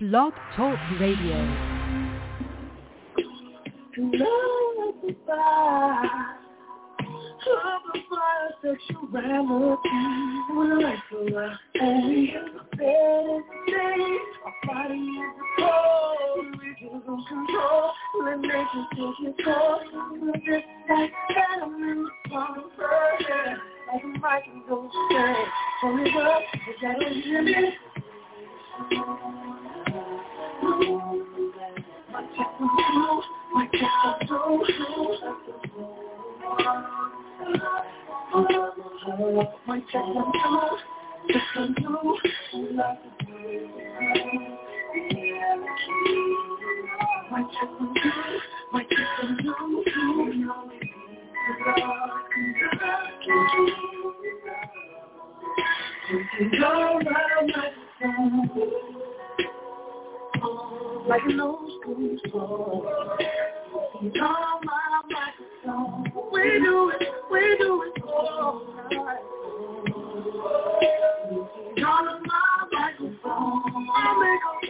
Blog Talk Radio. Sexuality, when I like to lie, only in the bed and stay. Our body is a cold, we can lose control. Let nature take control. Just like that, I'm in the palm of her hand. Like a mic and go stand. Turn it up, is that a limit? My check was true, my check was true. My check was true, just a new love. My check was true, my check was true. Go around my phone like an old school song. It's on my microphone. We do it all night. It's on my microphone. I'll make a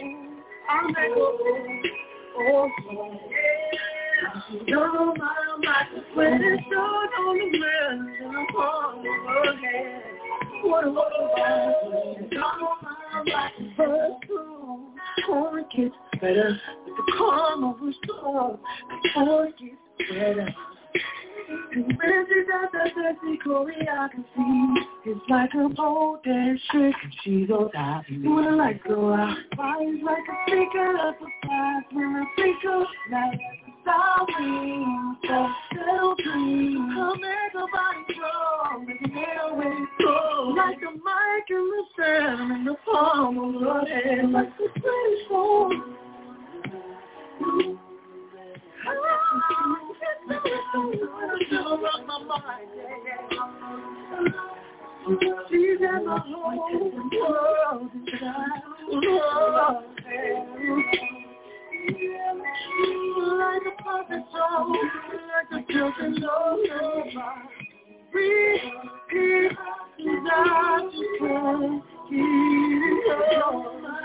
oh yeah. It's on my microphone. When it's done on the man in the palm of her hand. What it's on my microphone. Before it gets better, with the calm of a storm, before it gets better. And when she's at that sexy choreography, it's like a pole dance trick, and she's all that. When the lights go out, body's like a speaker up a fast. When I think of like starring, so settle dream. I'll make her body strong, make it away go. Like the mic and the sound in the palm of her hand, like the British phone. She's at my whole world inside. Like a perfect song, like a children know nobody. Repeat, desire to play, keep on my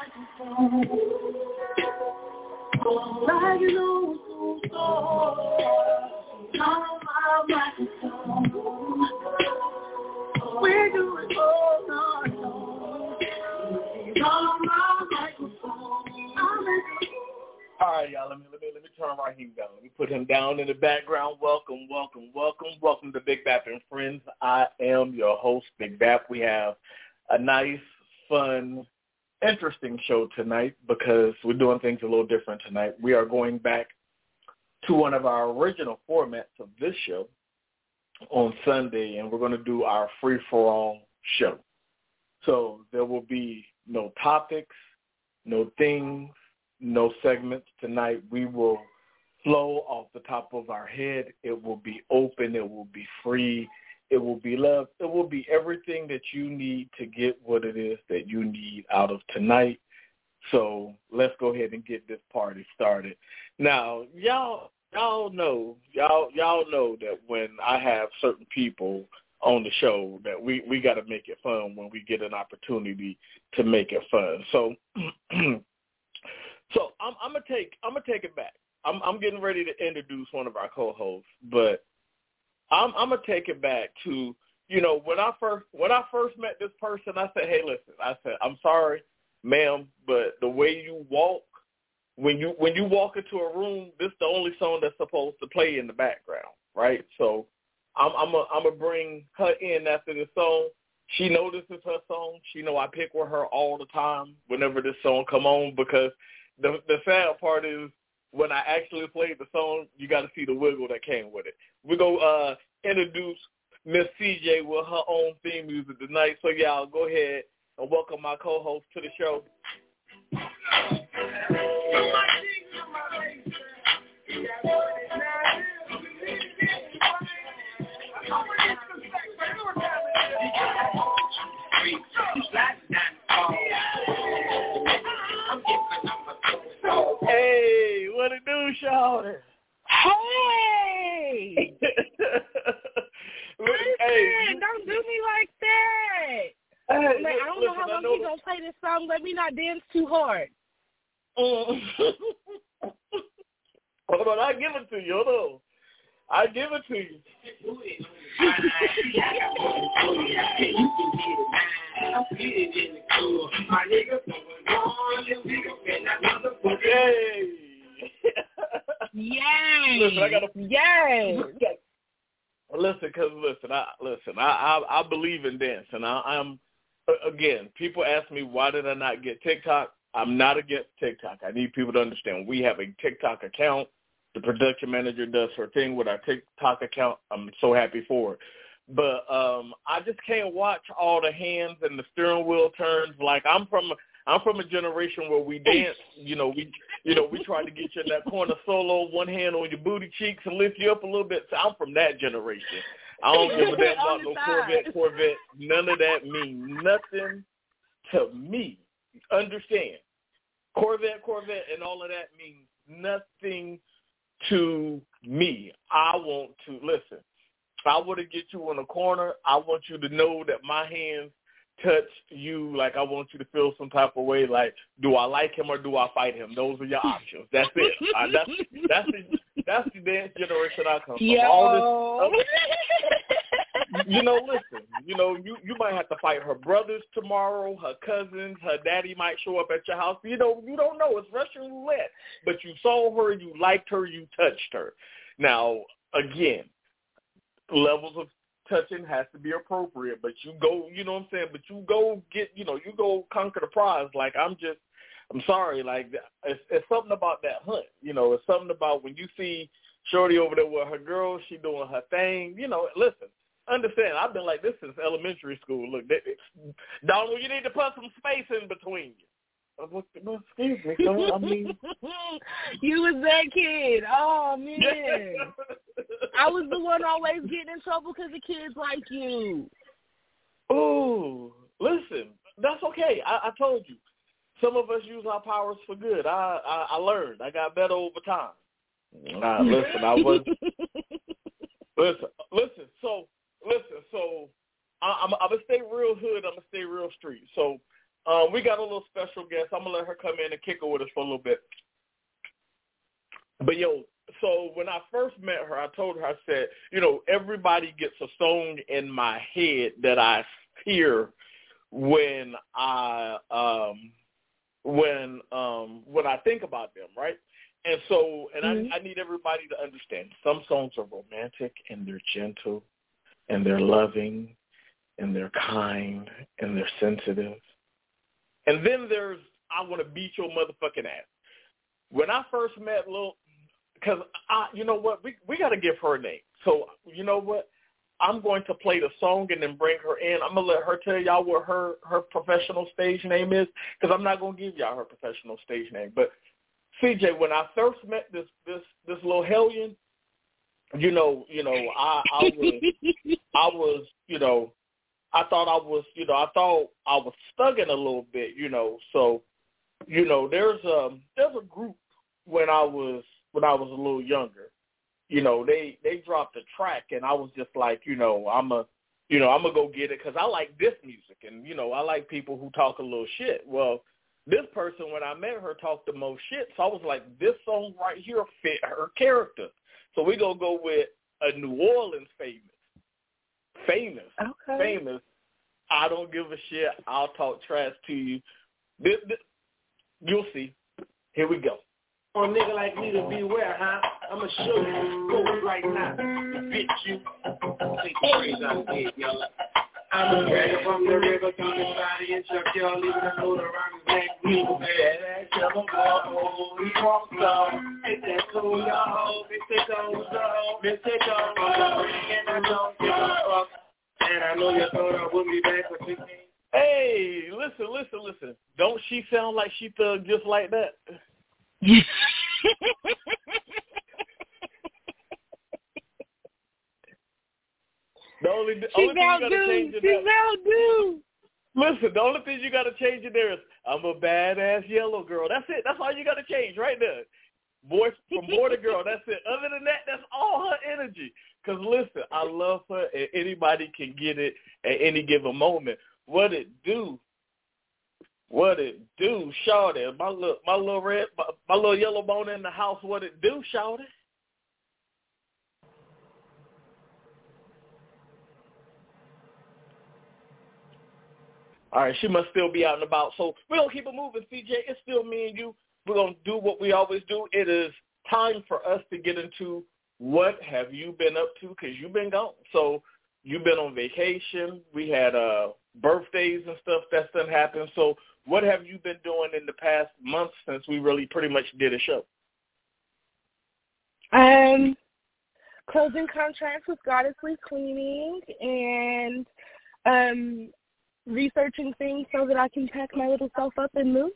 microphone. Like an old school song, on my microphone. We do it all night long. On my microphone. All right, y'all. Let me turn Raheem down. Let me put him down in the background. Welcome to Big Bap and Friends. I am your host, Big Bap. We have a nice, fun, interesting show tonight because we're doing things a little different tonight. We are going back to one of our original formats of this show on Sunday, and we're going to do our free-for-all show. So there will be no topics, no things, no segments tonight. We will flow off the top of our head. It will be open. It will be free. It will be love. It will be everything that you need to get what it is that you need out of tonight. So let's go ahead and get this party started. Now, y'all know that when I have certain people on the show that we got to make it fun when we get an opportunity to make it fun. So So I'm gonna take it back. I'm getting ready to introduce one of our co-hosts, but I'm gonna take it back to, you know, when I first met this person, I said, hey, listen, I'm sorry, ma'am, but the way you walk, when you walk into a room, this is the only song that's supposed to play in the background, right? So I'm gonna bring her in after this song. She knows this is her song. She know I pick with her all the time whenever this song come on, because the sad part is when I actually played the song, you got to see the wiggle that came with it. We're going to introduce Miss CJ with her own theme music tonight. So, y'all, go ahead and welcome my co-host to the show. Hey, what it do, Shawty? Hey! Hey, don't do me like that. Hey, I don't know how long he's going to play this song. Let me not dance too hard. Hold on, I give it to you. Hold on. I give it to you. Hey. Yay! Listen, Yay! Listen, I believe in dance, and I'm again. People ask me why did I not get TikTok. I'm not against TikTok. I need people to understand we have a TikTok account. The production manager does her thing with our TikTok account. I'm so happy for it. But I just can't watch all the hands and the steering wheel turns. Like I'm from a generation where we dance. We try to get you in that corner solo, one hand on your booty cheeks and lift you up a little bit. So I'm from that generation. I don't give a damn about no Corvette. None of that means nothing to me. Understand? Corvette, and all of that means nothing to me. I want to listen. If I were to get you in a corner, I want you to know that my hands touch you. Like I want you to feel some type of way. Like, do I like him or do I fight him? Those are your options. That's it. That's the dance generation I come from. All this. Listen. You might have to fight her brothers tomorrow, her cousins, her daddy might show up at your house. You don't know. It's Russian roulette. But you saw her, you liked her, you touched her. Now, again, levels of touching has to be appropriate. But you go, you know what I'm saying? But you go get, you go conquer the prize. Like I'm sorry. Like it's something about that hunt. It's something about when you see Shorty over there with her girl, she doing her thing. Listen. Understand, I've been like this since elementary school. Look, Donald, you need to put some space in between you. Excuse me, sir. I mean, you was that kid. Oh man, I was the one always getting in trouble because the kids like you. Oh, listen, that's okay. I told you, some of us use our powers for good. I learned. I got better over time. Listen, I was. Listen. So I'm gonna stay real hood. I'm gonna stay real street. So we got a little special guest. I'm gonna let her come in and kick it with us for a little bit. But so when I first met her, I told her, I said, everybody gets a song in my head that I hear when I think about them, right? And so, I need everybody to understand. Some songs are romantic and they're gentle. And they're loving, and they're kind, and they're sensitive. And then there's, I want to beat your motherfucking ass. When I first met because you know what, we got to give her a name. So, you know what, I'm going to play the song and then bring her in. I'm going to let her tell y'all what her professional stage name is, because I'm not going to give y'all her professional stage name. But, CJ, when I first met this little hellion, I thought I was stugging a little bit, So, there's a group when I was a little younger. They dropped a track and I was just like, I'm gonna go get it because I like this music and I like people who talk a little shit. Well, this person when I met her talked the most shit, so I was like, this song right here fit her character. So we're going to go with a New Orleans famous. I don't give a shit. I'll talk trash to you. You'll see. Here we go. For a nigga like me to beware, huh? I'm going to show you the scope right now. Bitch, you. Take the phrase out of here, y'all. I'm a dragon from the river, Tony Body and Chuck, y'all leaving the motor around his neck. Blue bad ass, yellow ball, he walks on. Take that cool, y'all, Mr. Goes on, Mr. Goes, and I don't give a fuck. And I know you thought I would be back, but you can't. Hey, listen. Don't she sound like she thug just like that? The only thing you gotta change in there. Listen, the only thing you gotta change in there is I'm a badass yellow girl. That's it. That's all you gotta change right there. Boy from boy to girl. That's it. Other than that, that's all her energy. Cause listen, I love her, and anybody can get it at any given moment. What it do? What it do, shawty? My little yellow bone in the house. What it do, shawty? All right, she must still be out and about. So we're going to keep it moving, CJ. It's still me and you. We're going to do what we always do. It is time for us to get into what have you been up to, because you've been gone. So you've been on vacation. We had birthdays and stuff. That's done happened. So what have you been doing in the past month since we really pretty much did a show? Closing contracts with Goddessly Cleaning and researching things so that I can pack my little self up and move.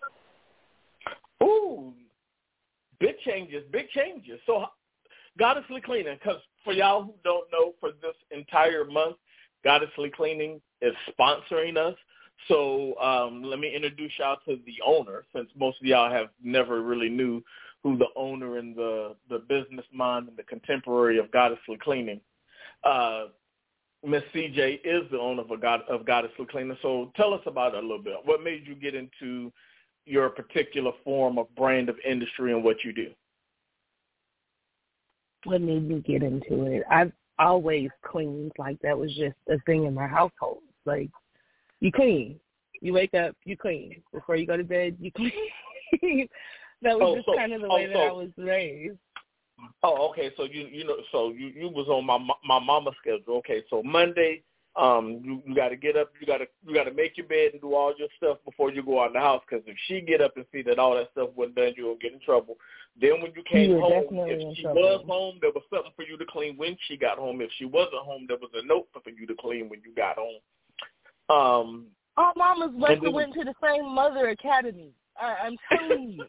Ooh, big changes. So Goddessly Cleaning, because for y'all who don't know, for this entire month, Goddessly Cleaning is sponsoring us. So let me introduce y'all to the owner, since most of y'all have never really knew who the owner and the business mind and the contemporary of Goddessly Cleaning. Miss CJ is the owner of Goddessly Cleaning. So tell us about it a little bit. What made you get into your particular form of brand of industry and what you do? What made me get into it? I've always cleaned. Like, that was just a thing in my household. Like, you clean. You wake up, you clean. Before you go to bed, you clean. That was kind of the way that I was raised. Oh, okay. So you was on my mama's schedule. Okay, so Monday, you got to get up, you got to make your bed and do all your stuff before you go out of the house. Because if she get up and see that all that stuff wasn't done, you'll get in trouble. Then when you came home, if she was home, there was something for you to clean when she got home. If she wasn't home, there was a note for you to clean when you got home. Our mamas went to the same mother academy. I'm telling you.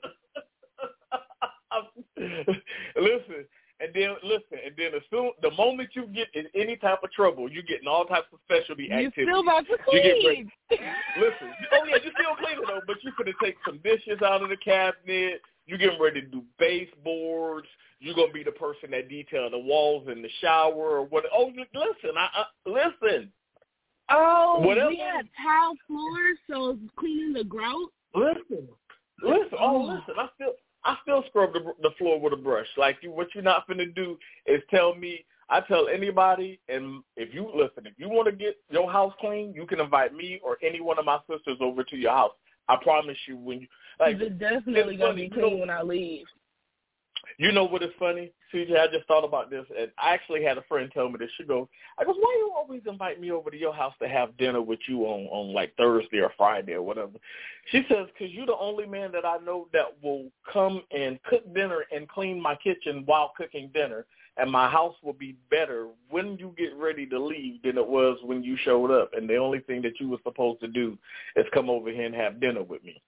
Listen, and then the moment you get in any type of trouble, you get in all types of specialty activities. You still about to clean. Listen, you're still cleaning though, but you're gonna take some dishes out of the cabinet. You're getting ready to do baseboards. You're gonna be the person that detail the walls in the shower or what? Oh, listen, listen. Oh, we had tile floors, so cleaning the grout. Listen. Oh, listen. I still scrub the floor with a brush. Like, what you're not finna do is tell me. I tell anybody, and if you want to get your house clean, you can invite me or any one of my sisters over to your house. I promise you. When you it's definitely gonna be clean when I leave. You know what is funny, CJ? I just thought about this, and I actually had a friend tell me this. She goes, "Why you always invite me over to your house to have dinner with you on like Thursday or Friday or whatever?" She says, "Because you're the only man that I know that will come and cook dinner and clean my kitchen while cooking dinner, and my house will be better when you get ready to leave than it was when you showed up. And the only thing that you were supposed to do is come over here and have dinner with me."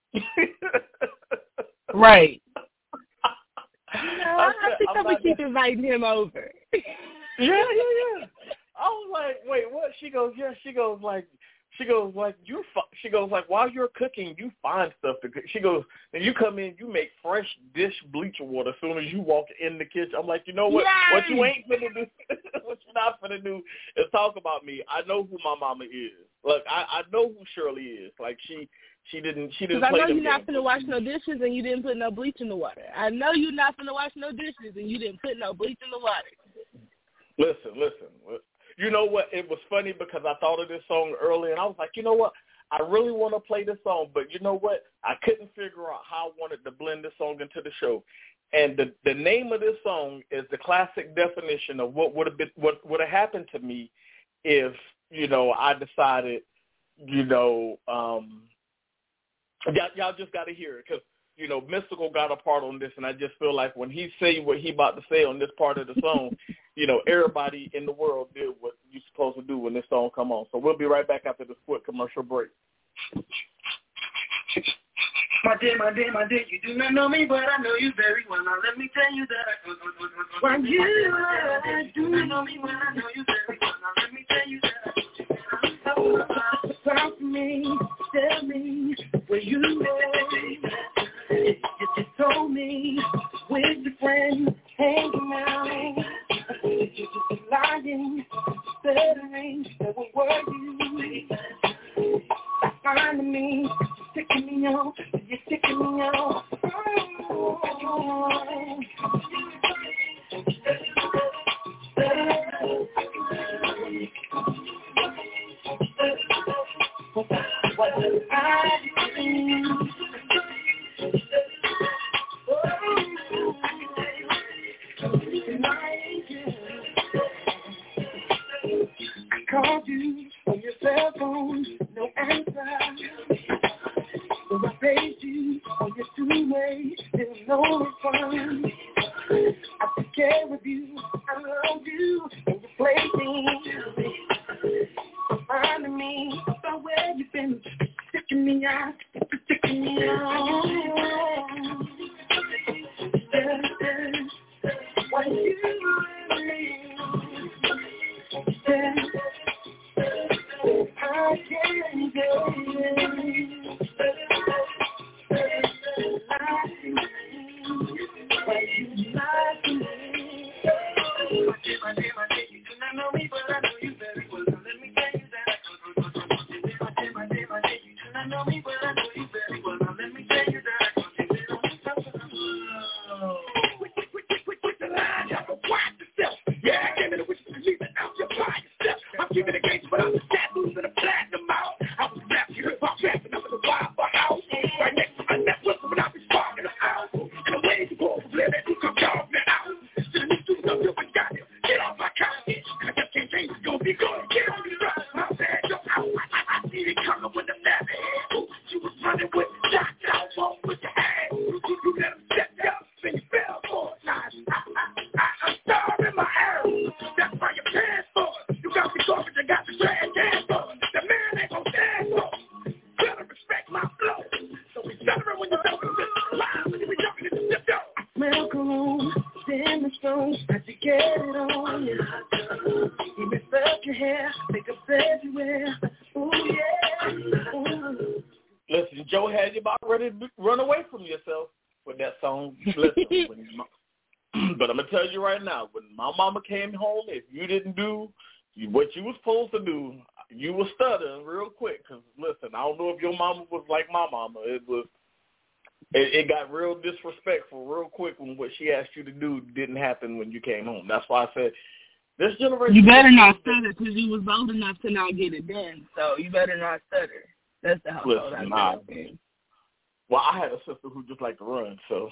Right. I think I'm going to keep inviting him over. Yeah. I was like, wait, what? She goes, yeah. She goes like, while you're cooking, you find stuff to cook. She goes, and you come in, you make fresh dish bleach water as soon as you walk in the kitchen. I'm like, you know what? Yes! What you ain't finna do, what you're not finna do is talk about me. I know who my mama is. Look, I know who Shirley is. Like, she didn't play them games. I know you're not finna wash no dishes and you didn't put no bleach in the water. I know you're not finna wash no dishes and you didn't put no bleach in the water. Listen. You know what? It was funny because I thought of this song earlier, and I was like, you know what? I really want to play this song, but you know what? I couldn't figure out how I wanted to blend this song into the show. And the name of this song is the classic definition of what would have happened to me if, I decided, y'all just got to hear it because, Mystical got a part on this, and I just feel like when he say what he about to say on this part of the song, everybody in the world did what you're supposed to do when this song come on. So we'll be right back after this quick commercial break. My dear, you do not know me, but I know you very well. Now let me tell you that I do not know me, but I know you very well. Now let me tell you that talk to me, tell me where you were. You just told me with your friends hanging out. You just lying, stuttering. Where were you? Finding me, taking me on, you're ticking me on. What I called you on your cell phone, no answer. So I paid you on your two-way, there was no response. I took care of you, I loved you, and you played me. Reminding me about where you've been, sticking me out, sticking me out. What you really I can't get it. But you lied to me. My day, you do not know me, but I know you very well. So let me tell you that. My day, you do not know me, but I know you very well. Now let me tell you that. With the line, y'all go quiet yourself. Yeah, I came in the witch to leave it out. You're by yourself. I'm keeping the gates, but I'm the tattoos and the platinum out. I was rapping, you heard about rapping up in the wild house. Right next to my network, but I be sparking the house. And the way you go from there, that you come down that out. To the new students up here, we got him. Get off my couch. I just can't change, it's gonna be good. Get on the run. I'm saying, yo, I see it coming with the left hand. You was running with shots out, walk with your hand. You let him step up, then you fell for it. I'm sorry, my arrow. That's why your pants for it. You got the garbage, I got the trash can for it. The man ain't gonna stand for it. Better respect my flow. So be celebrate when you're jumping in the line, when you be jumping in the step, yo. Smell cologne, stand the stone, how'd you get it on? You mess up your hair, make up everywhere. Ooh, yeah. Ooh. Listen, Joe had you about ready to run away from yourself with that song. Listen, but I'm going to tell you right now, when my mama came home, if you didn't do what you were supposed to do, you were stuttering real quick. Because, listen, I don't know if your mama was like my mama. It got real disrespectful real quick when what she asked you to do didn't happen when you came home. That's why I said, this generation... You better not stutter because you was old enough to not get it done. So you better not stutter. That's the household I grew up in. Well, I had a sister who just liked to run, so...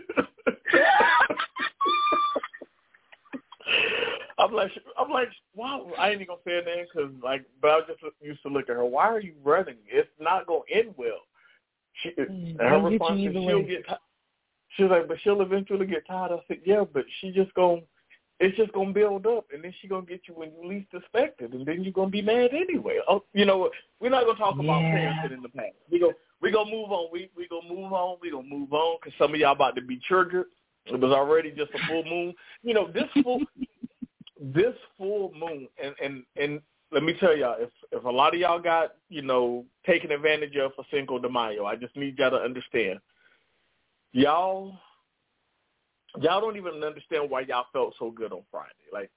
I'm like, wow, I ain't even gonna say her name because, but I just used to look at her. Why are you running? It's not gonna end well. And her response is, she'll get tired. She was like, but she'll eventually get tired. I said, yeah, but it's just gonna build up, and then she's gonna get you when you least expect it, and then you're gonna be mad anyway. Oh, you know what? We're not gonna talk about parenting in the past. We gonna move on. We gonna move on. We gonna move on because some of y'all about to be triggered. It was already just a full moon. You know, this full moon, and let me tell y'all, if a lot of y'all got, taken advantage of for Cinco de Mayo, I just need y'all to understand. Y'all don't even understand why y'all felt so good on Friday.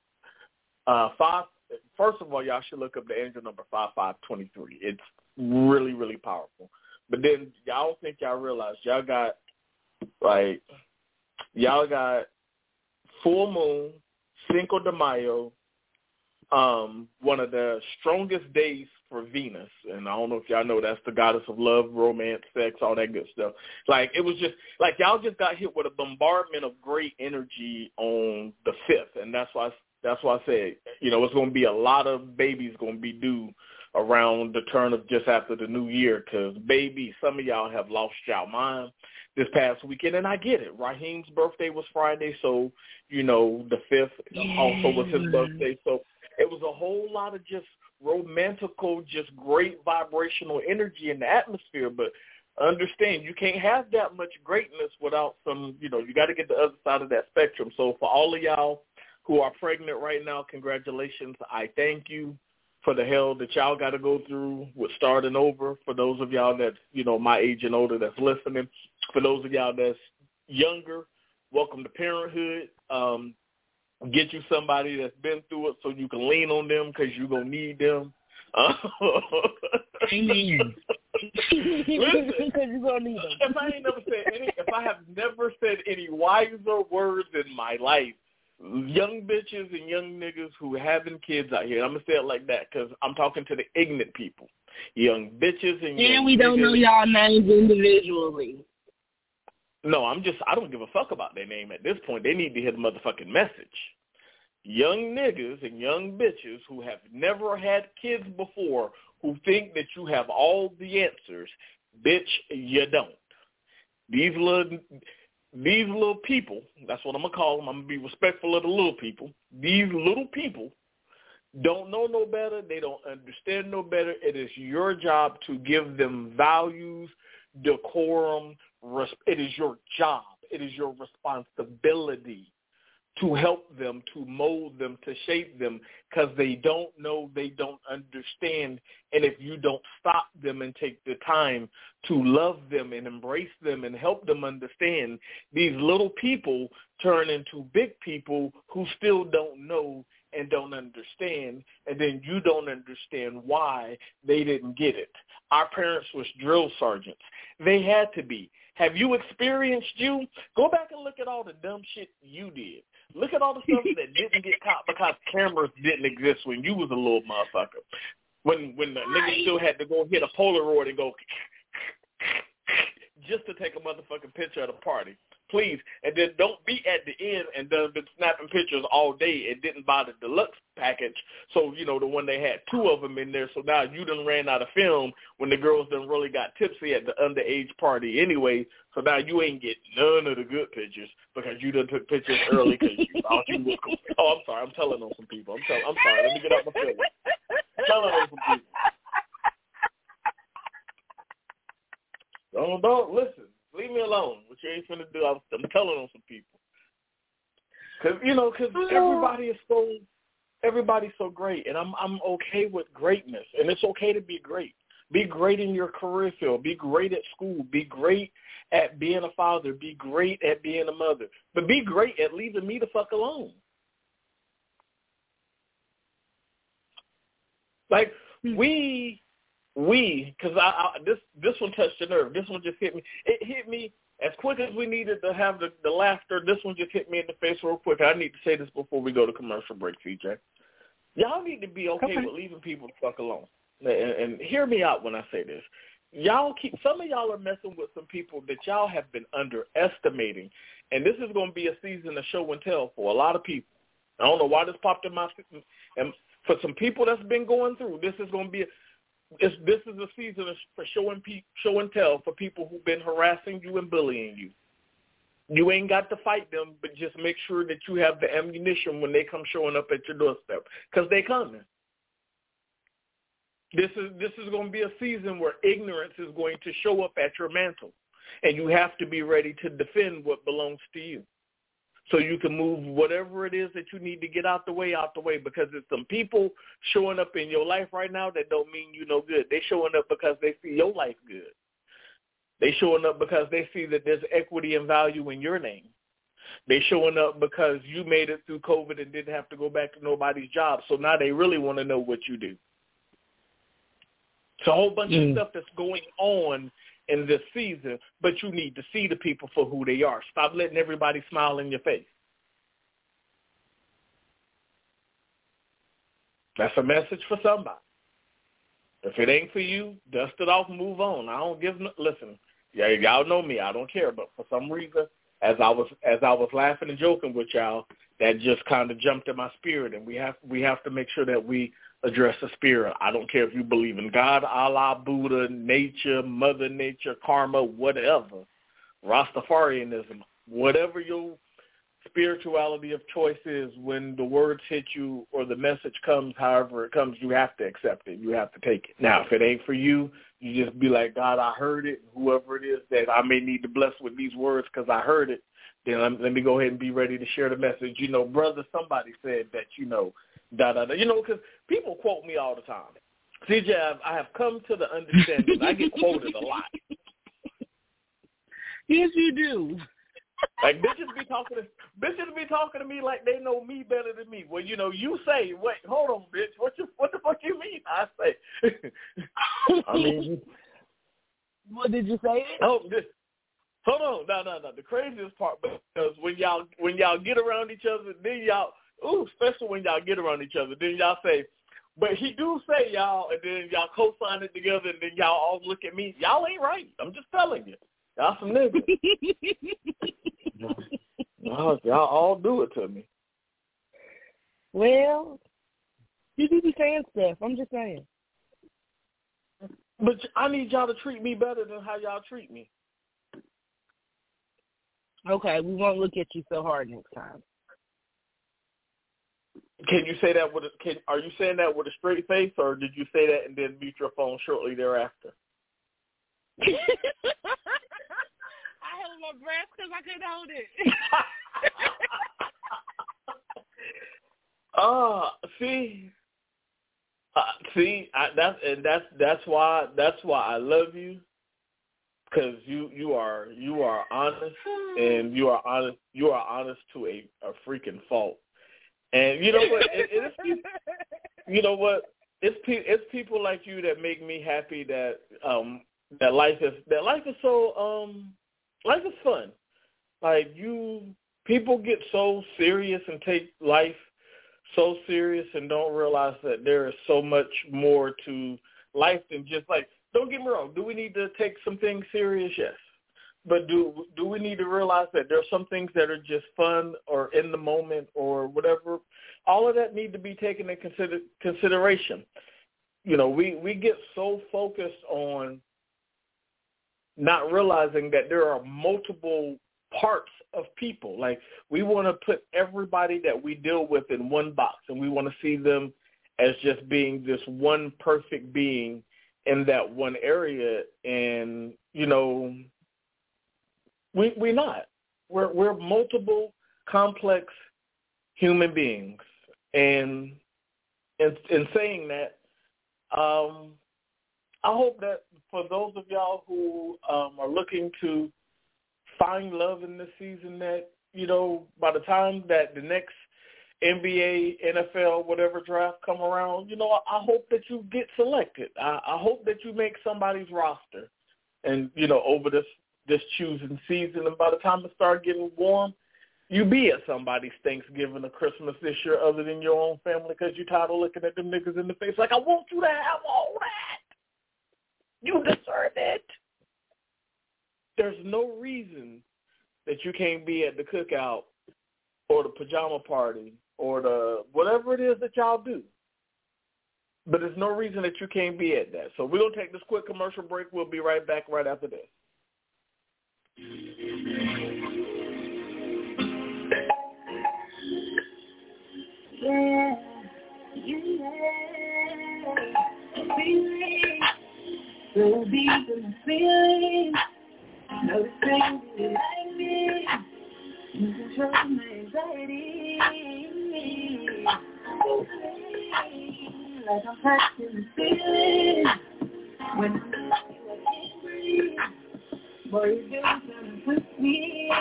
First of all, y'all should look up the angel number 5523. It's really, really powerful. But then y'all don't think y'all realize y'all got full moon, Cinco de Mayo, one of the strongest days for Venus, and I don't know if y'all know that's the goddess of love, romance, sex, all that good stuff. It was just y'all just got hit with a bombardment of great energy on the 5th, and that's why I said, it's going to be a lot of babies going to be due around the turn of just after the new year, because some of y'all have lost y'all mind this past weekend, and I get it. Raheem's birthday was Friday, so the 5th also was his birthday, so it was a whole lot of just romantical, just great vibrational energy in the atmosphere. But understand, you can't have that much greatness without some, you got to get the other side of that spectrum. So for all of y'all who are pregnant right now, congratulations. I thank you for the hell that y'all got to go through with starting over. For those of y'all that's, my age and older that's listening, for those of y'all that's younger, welcome to parenthood. Get you somebody that's been through it so you can lean on them because you're going to need them. Amen. Listen, because you're gonna need them. If I have never said any wiser words in my life, young bitches and young niggas who having kids out here, I'm gonna say it like that because I'm talking to the ignorant people. Young bitches and young we don't know y'all names individually. No, I don't give a fuck about their name at this point. They need to hear the motherfucking message. Young niggas and young bitches who have never had kids before, who think that you have all the answers, bitch, you don't. These little people, that's what I'm going to call them. I'm going to be respectful of the little people. These little people don't know no better. They don't understand no better. It is your job to give them values, decorum. It is your job. It is your responsibility to help them, to mold them, to shape them, because they don't know, they don't understand. And if you don't stop them and take the time to love them and embrace them and help them understand, these little people turn into big people who still don't know and don't understand, and then you don't understand why they didn't get it. Our parents was drill sergeants. They had to be. Have you experienced you? Go back and look at all the dumb shit you did. Look at all the stuff that didn't get caught because cameras didn't exist when you was a little motherfucker. When the nigga still had to go hit a Polaroid and go just to take a motherfucking picture at a party. Please. And then don't be at the end and done been snapping pictures all day and didn't buy the deluxe package. So, you know, the one they had two of them in there. So now you done ran out of film when the girls done really got tipsy at the underage party anyway. So now you ain't get none of the good pictures because you done took pictures early because you thought you was cool. Oh, I'm sorry. I'm telling on some people. I'm sorry. Let me get out my feelings. I'm telling on some people. Don't listen. Leave me alone. What you ain't finna do, I'm telling on some people. Cause everybody's so great, and I'm okay with greatness, and it's okay to be great. Be great in your career field. Be great at school. Be great at being a father. Be great at being a mother. But be great at leaving me the fuck alone. Like because this one touched the nerve. This one just hit me. It hit me as quick as we needed to have the laughter. This one just hit me in the face real quick. I need to say this before we go to commercial break, CJ. Y'all need to be okay with leaving people the fuck alone. And hear me out when I say this. Some of y'all are messing with some people that y'all have been underestimating, and this is going to be a season of show and tell for a lot of people. I don't know why this popped in my system. And for some people that's been going through, this is going to be this is a season for show and tell for people who've been harassing you and bullying you. You ain't got to fight them, but just make sure that you have the ammunition when they come showing up at your doorstep, because they coming. This is going to be a season where ignorance is going to show up at your mantle, and you have to be ready to defend what belongs to you. So you can move whatever it is that you need to get out the way, because there's some people showing up in your life right now that don't mean you no good. They showing up because they see your life good. They showing up because they see that there's equity and value in your name. They showing up because you made it through COVID and didn't have to go back to nobody's job. So now they really want to know what you do. It's a whole bunch of stuff that's going on in this season, but you need to see the people for who they are. Stop letting everybody smile in your face. That's a message for somebody. If it ain't for you, dust it off and move on. I don't give listen. Yeah, y'all know me. I don't care, but for some reason, as I was laughing and joking with y'all, that just kind of jumped in my spirit, and we have to make sure that we address the spirit. I don't care if you believe in God, Allah, Buddha, nature, Mother Nature, karma, whatever, Rastafarianism, whatever your spirituality of choice is, when the words hit you or the message comes, however it comes, you have to accept it. You have to take it. Now, if it ain't for you, you just be like, God, I heard it. Whoever it is that I may need to bless with these words because I heard it, then let me go ahead and be ready to share the message. You know, brother, somebody said that, you know, da-da-da. You know, because people quote me all the time. CJ, I have come to the understanding. I get quoted a lot. Yes, you do. Like, bitches be talking to me like they know me better than me. Well, you know, you say, wait, hold on, bitch. What the fuck you mean? I say, What did you say? Oh, hold on. No. The craziest part, because when y'all get around each other, then especially when y'all get around each other, then y'all say, but he do say y'all, and then y'all co-sign it together, and then y'all all look at me. Y'all ain't right. I'm just telling you. Y'all some niggas. Y'all all do it to me. Well, you do be saying stuff. I'm just saying. But I need y'all to treat me better than how y'all treat me. Okay, we won't look at you so hard next time. Can you say that are you saying that with a straight face, or did you say that and then mute your phone shortly thereafter? I held my breath because I couldn't hold it. That's why I love you, because you are honest, and you are honest to a freaking fault. And you know what? You know what? It's people like you that make me happy that life is fun. Like people get so serious and take life so serious and don't realize that there is so much more to life than just like. Don't get me wrong. Do we need to take some things serious? Yes. But do we need to realize that there are some things that are just fun or in the moment or whatever? All of that need to be taken into consideration. You know, we get so focused on not realizing that there are multiple parts of people. Like, we want to put everybody that we deal with in one box, and we want to see them as just being this one perfect being in that one area. And, you know, we're not. We're multiple, complex human beings. And in saying that, I hope that for those of y'all who are looking to find love in this season, that, you know, by the time that the next NBA, NFL, whatever draft come around, you know, I hope that you get selected. I hope that you make somebody's roster, and, you know, over this choosing season. And by the time it starts getting warm, you be at somebody's Thanksgiving or Christmas this year other than your own family, because you're tired of looking at them niggas in the face like, I want you to have all that. You deserve it. There's no reason that you can't be at the cookout or the pajama party or the whatever it is that y'all do. But there's no reason that you can't be at that. So we're going to take this quick commercial break. We'll be right back right after this. Yeah. Feeling so deep in the feeling. No things like me. You control my anxiety. Like I'm touching the ceiling. When I'm with you, I can't breathe. Boy, you do something with me.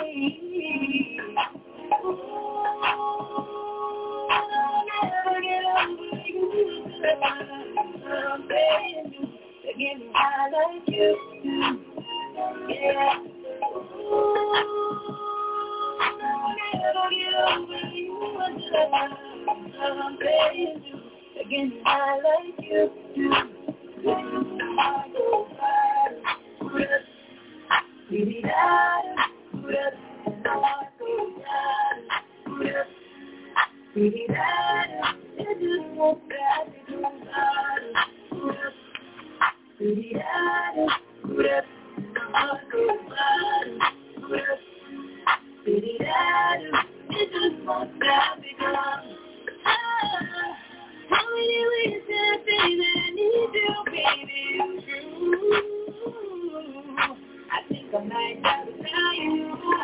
Never get over you. I'm begging you to get me high like you do. Yeah. Never get over you. I'm begging you to get me high like you do. I go far. It just won't pass me through. It just won't stop because how many ways to say that I need you, baby, it's true. I think I might have to tell you,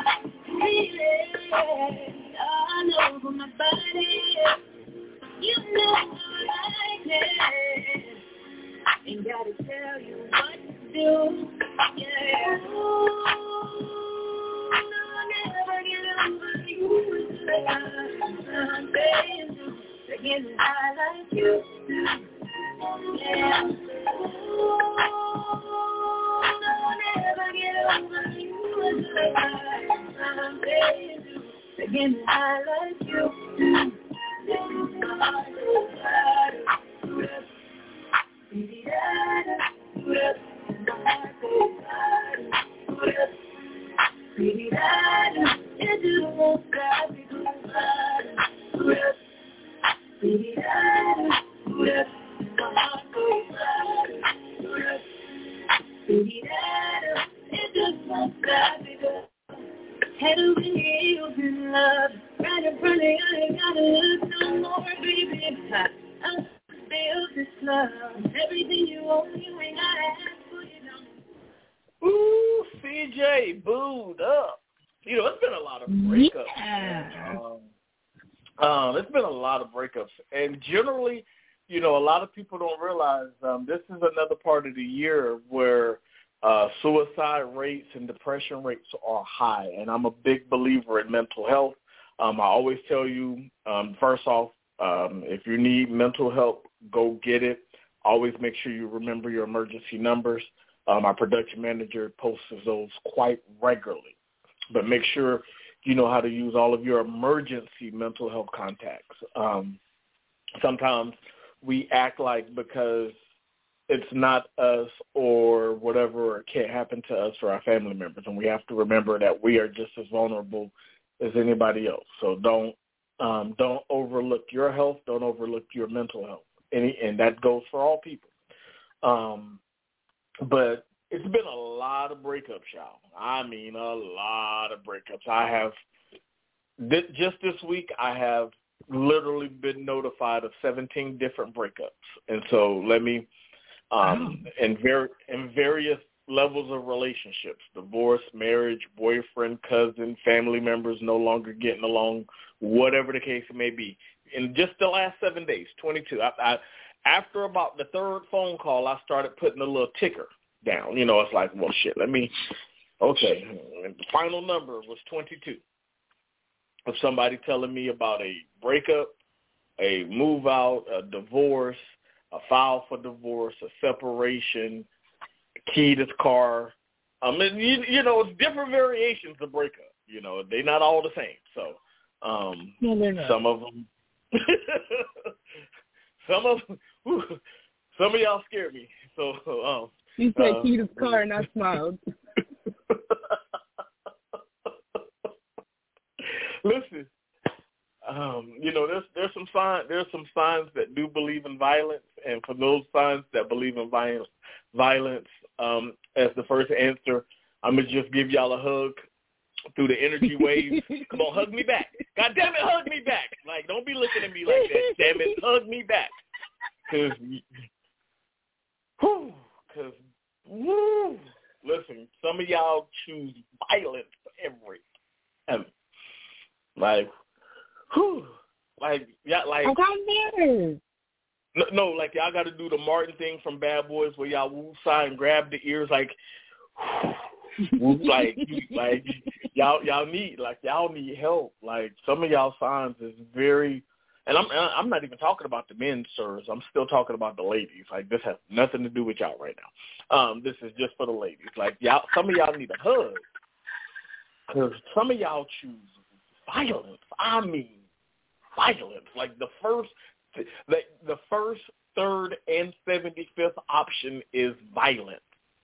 all over my body. You know I like it. Ain't gotta tell you what to do. Yeah. I'll never get over you. I'm begging you to get me high like you do. Yeah. I'll Again, I like you. Head over heels in love, right in front of you, I ain't gotta look no more, baby. I'm still this love, everything you want, you ain't gotta ask for, you know. Ooh, CJ, booed up. You know, it's been a lot of breakups. Yeah. It's been a lot of breakups, and generally, you know, a lot of people don't realize this is another part of the year where suicide rates and depression rates are high, and I'm a big believer in mental health. I always tell you, first off, if you need mental help, go get it. Always make sure you remember your emergency numbers. Our production manager posts those quite regularly, but make sure you know how to use all of your emergency mental health contacts. Sometimes we act like because it's not us or whatever, or it can't happen to us or our family members, and we have to remember that we are just as vulnerable as anybody else. So don't overlook your health, don't overlook your mental health, and that goes for all people. But it's been a lot of breakups, y'all. I mean, a lot of breakups. I have just this week, I have literally been notified of 17 different breakups, and so let me. In various levels of relationships, divorce, marriage, boyfriend, cousin, family members no longer getting along, whatever the case may be. In just the last 7 days, 22. After about the third phone call, I started putting a little ticker down. You know, it's like, well, shit, okay. And the final number was 22 of somebody telling me about a breakup, a move out, a divorce, a file for divorce, a separation, a key to the car. You know, it's different variations of breakup. You know, they're not all the same. So, no, they're not. Some of them, some of y'all scared me. So, you said key to the car, and I smiled. Listen. You know, there's some signs that do believe in violence, and for those signs that believe in violence, as the first answer, I'm gonna just give y'all a hug through the energy waves. Come on, hug me back. God damn it, hug me back. Like, don't be looking at me like that. Damn it, hug me back. Listen, some of y'all choose violence for every, like. I got married. No, like y'all got to do the Martin thing from Bad Boys, where y'all woo-side and grab the ears, like, y'all need help. Like, some of y'all signs is very, and I'm not even talking about the men, sirs. I'm still talking about the ladies. Like, this has nothing to do with y'all right now. This is just for the ladies. Like, y'all, some of y'all need a hug, because some of y'all choose violence. I mean, violence. Like the first, third, and 75th option is violence.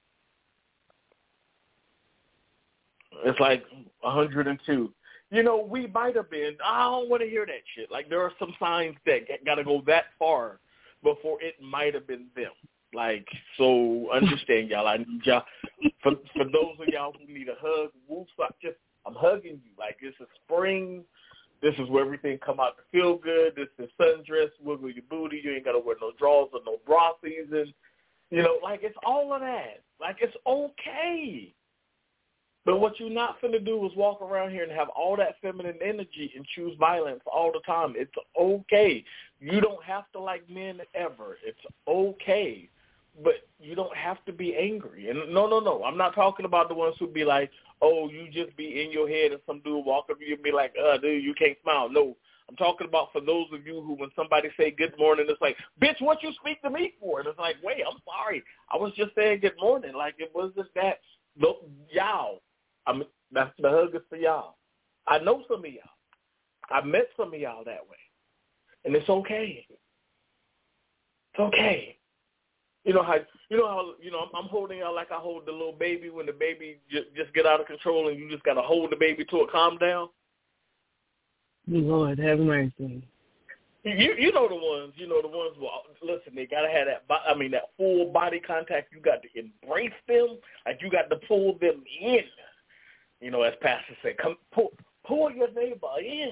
It's like 102. You know, we might have been. I don't want to hear that shit. Like, there are some signs that got to go that far before it might have been them. Like, so understand, y'all. I need y'all. For those of y'all who need a hug, I'm hugging you. Like, it's a spring. This is where everything come out to feel good. This is sundress, wiggle your booty. You ain't got to wear no drawers or no bra season. You know, like, it's all of that. Like, it's okay. But what you're not finna do is walk around here and have all that feminine energy and choose violence all the time. It's okay. You don't have to like men ever. It's okay. But you don't have to be angry. And no. I'm not talking about the ones who be like, oh, you just be in your head and some dude walk up to you and be like, dude, you can't smile. No. I'm talking about for those of you who, when somebody say good morning, it's like, bitch, what you speak to me for? And it's like, wait, I'm sorry. I was just saying good morning. Like, it wasn't that. Look, y'all, The hug is for y'all. I know some of y'all. I met some of y'all that way. And it's okay. It's okay. You know how I'm holding y'all like I hold the little baby when the baby just get out of control and you just got to hold the baby till it calm down. Lord, have mercy. You know the ones. Well, listen, they gotta have that full body contact. You got to embrace them, like you got to pull them in. You know, as Pastor said, come pull your neighbor in.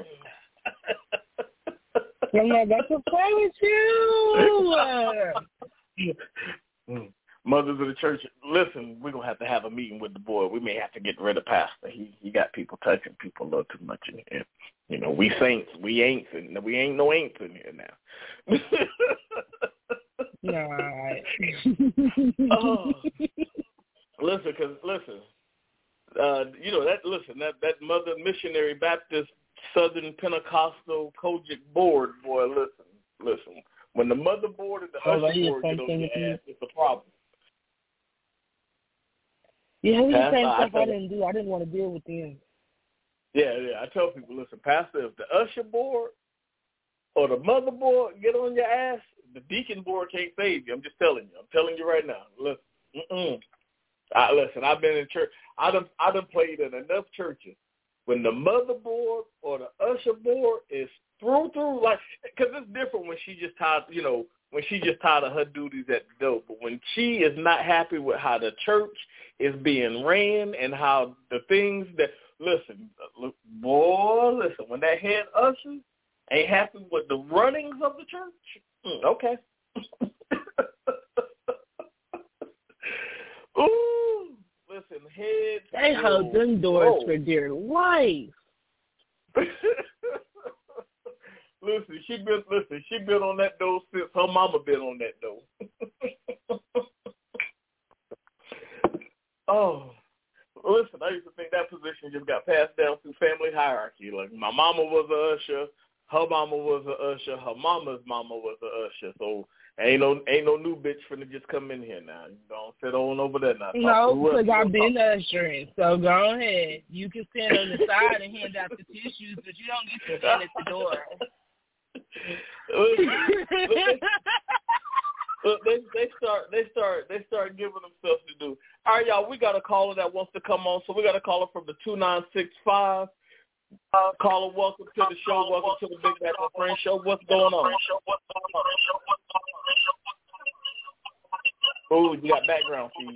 I'm not got to play with you. Mothers of the church, listen, we're gonna have to have a meeting with the board. We may have to get rid of Pastor. He got people touching people a little too much in here. You know, we saints, we ain't no ain'ts in here now. Nah. That Mother Missionary Baptist Southern Pentecostal Kojic board, boy, listen. When the mother board and the usher board get on your ass, it's a problem. Yeah, he was saying stuff I didn't do. I didn't want to deal with them. Yeah. I tell people, listen, Pastor, if the usher board or the mother board get on your ass, the deacon board can't save you. I'm just telling you. I'm telling you right now. Listen, listen, I've been in church. I done played in enough churches when the mother board or the usher board is through, like, because it's different when she just tired, when she just tired of her duties at the door. But when she is not happy with how the church is being ran and how the things that, listen, when that head usher ain't happy with the runnings of the church, okay. Ooh, listen, heads. They hold them doors for dear life. Listen, she been on that door since her mama been on that door. Oh, listen, I used to think that position just got passed down through family hierarchy. Like, my mama was an usher, her mama was an usher, her mama's mama was an usher. So ain't no new bitch finna just come in here now. You don't sit on over there now. No, because I've been ushering. So go ahead. You can stand on the side and hand out the tissues, but you don't get to stand at the door. They start giving them stuff to do. All right, y'all, we got a caller that wants to come on, so we got a caller from the 2965. Caller, welcome to the show. Welcome to the Big Bap and Friends show. What's going on? Ooh, you got background feed.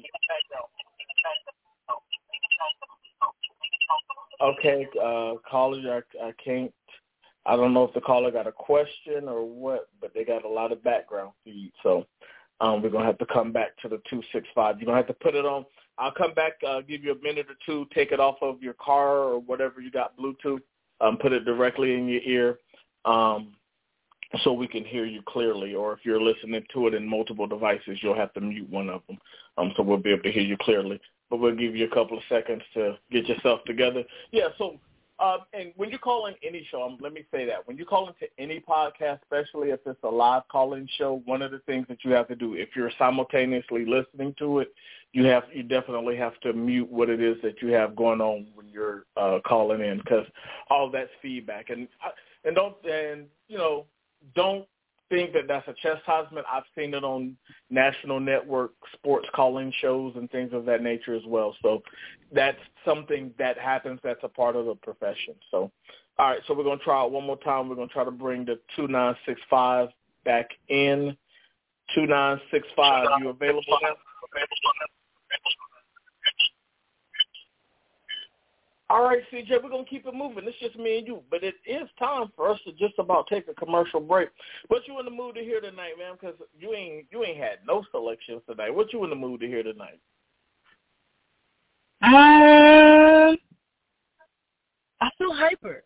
Okay, caller, I can't. I don't know if the caller got a question or what, but they got a lot of background feed. So we're going to have to come back to the 265. You're going to have to put it on. I'll come back, give you a minute or two, take it off of your car or whatever you got, Bluetooth, put it directly in your ear so we can hear you clearly. Or if you're listening to it in multiple devices, you'll have to mute one of them so we'll be able to hear you clearly. But we'll give you a couple of seconds to get yourself together. Yeah, so and when you call in any show, let me say that. When you call into any podcast, especially if it's a live call-in show, one of the things that you have to do, if you're simultaneously listening to it, you definitely have to mute what it is that you have going on when you're calling in, because all that's feedback. And don't think that that's a chastisement. I've seen it on national network sports call-in shows and things of that nature as well. So that's something that happens. That's a part of the profession. So, all right, so we're going to try it one more time. We're going to try to bring the 2965 back in. 2965, you available now? All right, CJ, we're going to keep it moving. It's just me and you. But it is time for us to just about take a commercial break. What you in the mood to hear tonight, man? Because you ain't had no selections tonight. What you in the mood to hear tonight? I feel hyper.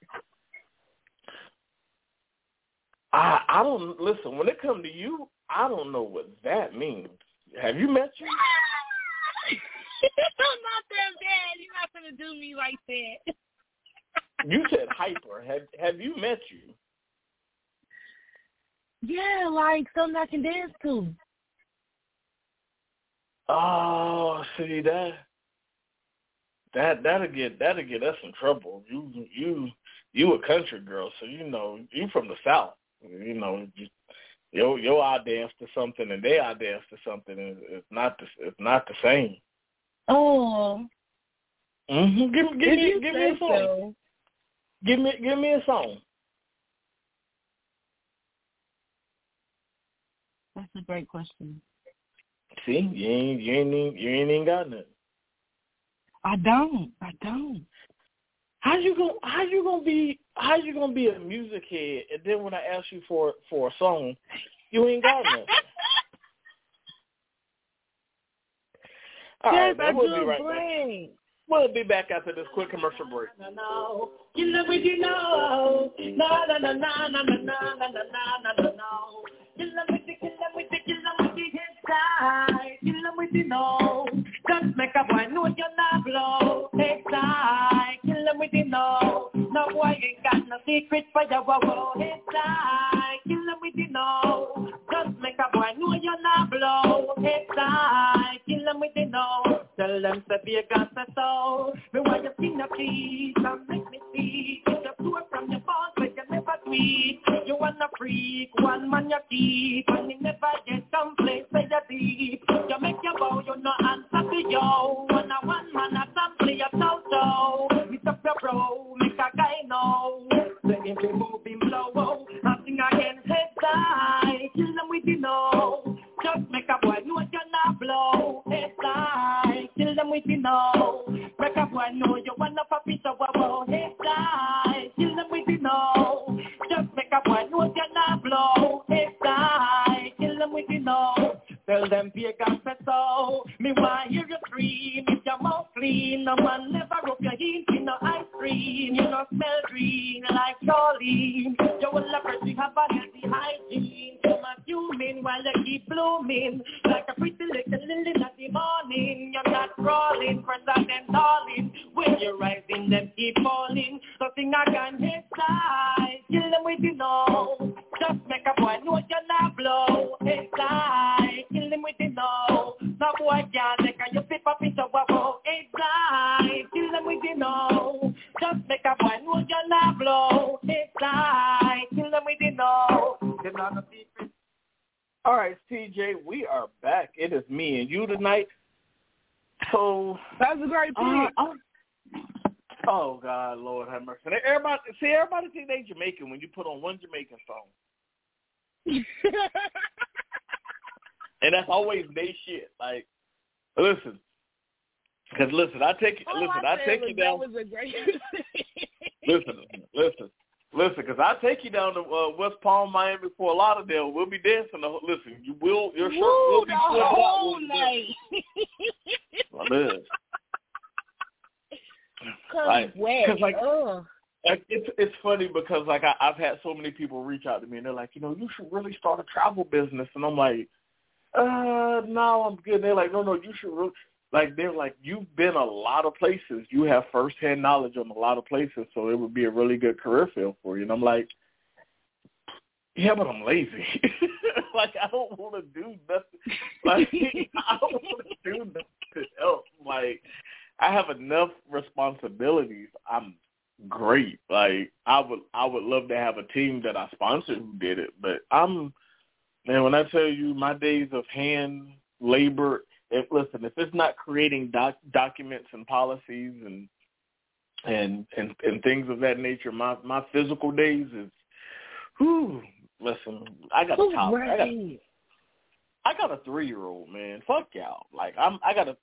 I don't, listen, when it comes to you, I don't know what that means. Have you met you? I'm not that bad. You're not going to do me like that. You said hyper. Have you met you? Yeah, like something I can dance to. Oh, see that? that'll get us in trouble. You a country girl, so you from the South. Your I dance to something and they I dance to something. It's not the same. Oh. Mm-hmm. Give me a song. So. Give me a song. That's a great question. See, you ain't even got nothing. I don't. How you gonna be a music head and then when I ask you for a song, you ain't got nothing? All right, man, we'll be right back. We'll be back after this quick commercial break. You love me, you know. Na na na na na na na na na na na. You love me, inside. You love me, you know. Just make a boy know you're not blow. Inside. You love me, you know. No boy ain't got no secret for your wow. Inside. You love me, you know. Just make a boy know you're not blow. Inside. You love me, you know. Tell them to be a gossip soul. Me want you sing a please and make me see. It's a poor from your boss, but you never tweet. You wanna freak, one man you keep, and you never get someplace where you deep. You make your bow, you no answer to yo. One man a sample your so. It's up your bro, make a guy know. Let him be moving blow. I sing again, head side. Kill them with the know. Just make a boy know you're not blow. Head side. Kill them with the know. Make a boy know you wanna pop it up about head side. Kill them with the know. Just make a boy know you're not blow. Head side. Kill them with the know. Tell them be a gospel so. Me want hear you scream. If your mouth clean, no man never rub your heat in no ice cream. You no smell green like Charlene. You will have to have a healthy hygiene. Come on, human while you keep blooming like a pretty little lily in the morning. You're not crawling, friends and darling. When you're rising, them keep falling. So sing again, his side. Kill them with the know. Just make a boy know you're not blow. His side. Kill them with the know. No boy can't take a you flip up into a bow. His side. Kill them with the know. Just make a boy know you're not blow. His side. Kill them with the know. They're not a secret. All right, CJ, we are back. It is me and you tonight. So that's a great pick. Oh God, Lord have mercy. Everybody think they Jamaican when you put on one Jamaican song, and that's always they shit. Like, listen, I take you down. That was a great Listen, because I take you down to West Palm, Miami, Fort Lauderdale. We'll be dancing. Listen, your shirt will be sweated out. Whole night. It's funny because like I've had so many people reach out to me and they're like, you should really start a travel business, and I'm like, no, I'm good. And they're like, no, you should really. Like, they're like, you've been a lot of places. You have firsthand knowledge on a lot of places, so it would be a really good career field for you. And I'm like, yeah, but I'm lazy. Like, I don't want to do nothing. Like, I don't want to do nothing else. Like, I have enough responsibilities. I'm great. Like, I would love to have a team that I sponsored who did it. But man, when I tell you my days of hand labor, if it's not creating documents and policies and things of that nature, my physical days is, listen, I got a child. I got a 3-year-old, man. Fuck y'all. Like I'm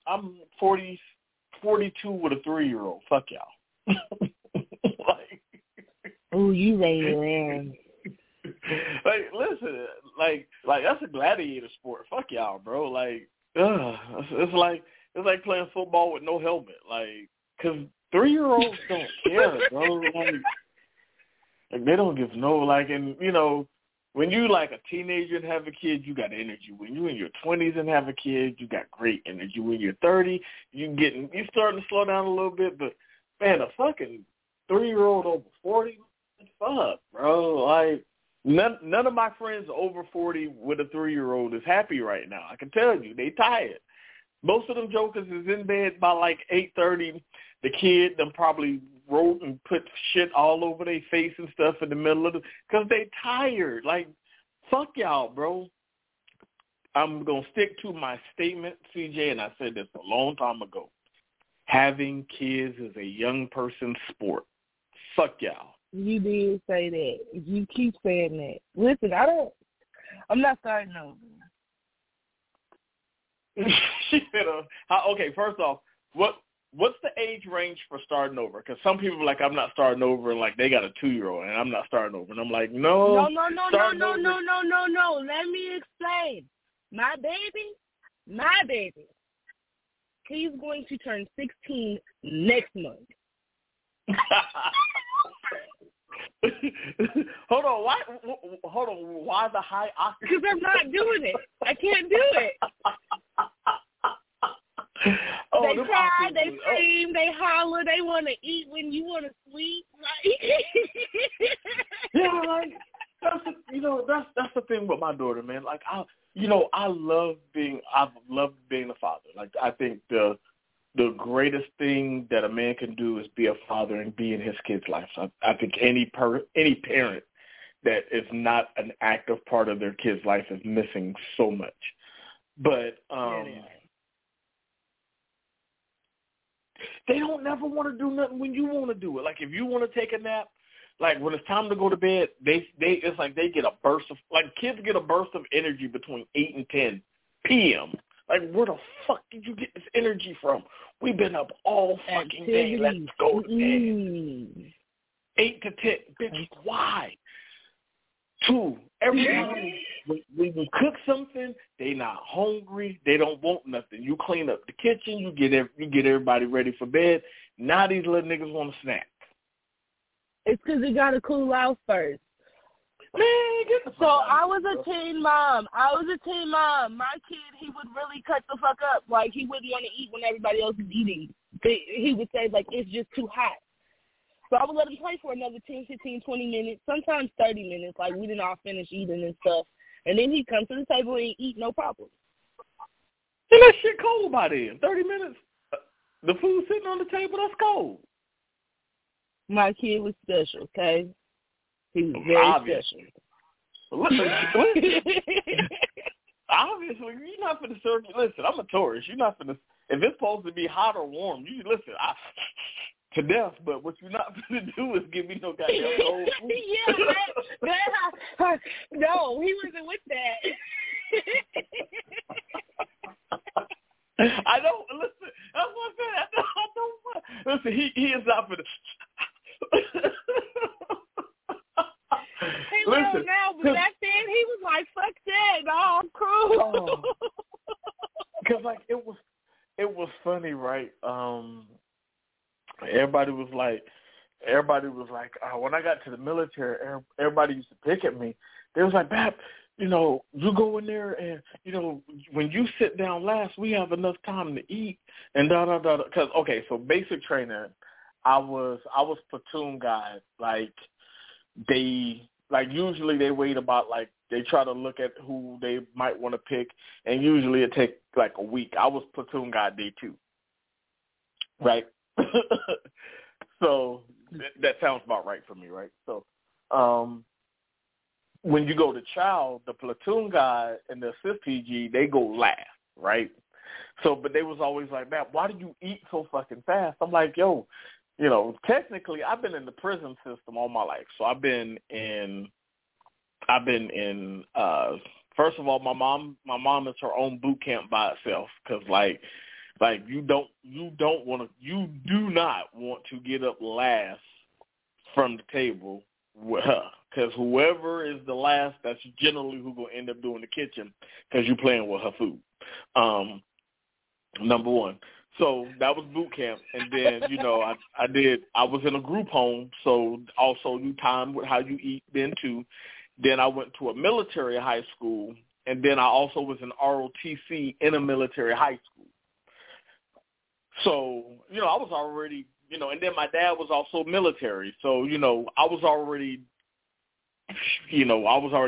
42 with a 3-year-old. Fuck y'all. Like, oh, you ready, man. Like, listen, like that's a gladiator sport. Fuck y'all, bro. Like, it's like playing football with no helmet. Like, 'cause 3-year-olds don't care, bro. Like they don't give no, like, and when you like a teenager and have a kid, you got energy. When you in your 20s and have a kid, you got great energy. When you're 30, you starting to slow down a little bit. But man, a fucking 3-year-old over 40, fuck, bro. Like, none of my friends over 40 with a 3-year-old is happy right now. I can tell you, they tired. Most of them jokers is in bed by like 8:30. the kid them probably wrote and put shit all over their face and stuff in the middle of because they tired. Like, fuck y'all, bro. I'm going to stick to my statement, CJ, and I said this a long time ago. Having kids is a young person's sport. Fuck y'all. You did say that. You keep saying that. Listen, I'm not starting over. She said, okay, first off, what's the age range for starting over? Because some people are like, I'm not starting over, and like they got a 2-year-old, and I'm not starting over. And I'm like, no. No. Let me explain. My baby, he's going to turn 16 next month. Hold on. Why the high octave? Because I'm not doing it. I can't do it. They cry, they scream, they holler, they want to eat when you want to sleep. Yeah, like that's the thing with my daughter, man. Like I've loved being a father. Like I think the greatest thing that a man can do is be a father and be in his kid's life. So I think any parent that is not an active part of their kid's life is missing so much. But they don't never want to do nothing when you want to do it. Like if you want to take a nap, like when it's time to go to bed, it's like they get a burst of, like kids get a burst of energy between 8 and 10 p.m. Like where the fuck did you get this energy from? We've been up all fucking day. Let's go to bed. 8 to 10. Bitch, why? 2, every time when you cook something, they not hungry. They don't want nothing. You clean up the kitchen. You get everybody ready for bed. Now these little niggas want to snack. It's because it got to cool out first. Man, get the fuck out. I was a teen mom. My kid, he would really cut the fuck up. Like, he wouldn't want to eat when everybody else is eating. He would say, like, it's just too hot. So I would let him play for another 10, 15, 20 minutes, sometimes 30 minutes. Like, we didn't all finish eating and stuff. And then he'd come to the table and eat, no problem. And that shit cold by then. 30 minutes. The food sitting on the table, that's cold. My kid was special, okay? He was very special. Listen, obviously, you're not going to serve me. Listen, I'm a tourist. You're not going to, if it's supposed to be hot or warm, you listen, to death, but what you're not going to do is give me no goddamn cold food. Yeah, no, he wasn't with that. I don't, listen, that's what I said. I don't, listen, he is not for the, he will now, but back then he was like, fuck that, no, I'm cool. Because, like, it was funny, right? Everybody was like, when I got to the military, everybody used to pick at me. They was like, Bap, you go in there and, when you sit down last, we have enough time to eat and da-da-da. Because, okay, so basic training, I was platoon guy. Like, usually they wait about, like, they try to look at who they might want to pick, and usually it takes, like, a week. I was platoon guy day 2, right? So that sounds about right for me, right? So when you go to child, the platoon guy and the assist PG, they go last, right? So, but they was always like, man, why do you eat so fucking fast? I'm like, yo, technically I've been in the prison system all my life. So I've been in first of all, my mom is her own boot camp by itself because like you do not want to get up last from the table with her because whoever is the last, that's generally who will end up doing the kitchen because you're playing with her food. Number one. So that was boot camp, and then I was in a group home, so also you time with how you eat then too. Then I went to a military high school, and then I also was in ROTC in a military high school. So, I was already, and then my dad was also military. So, I was already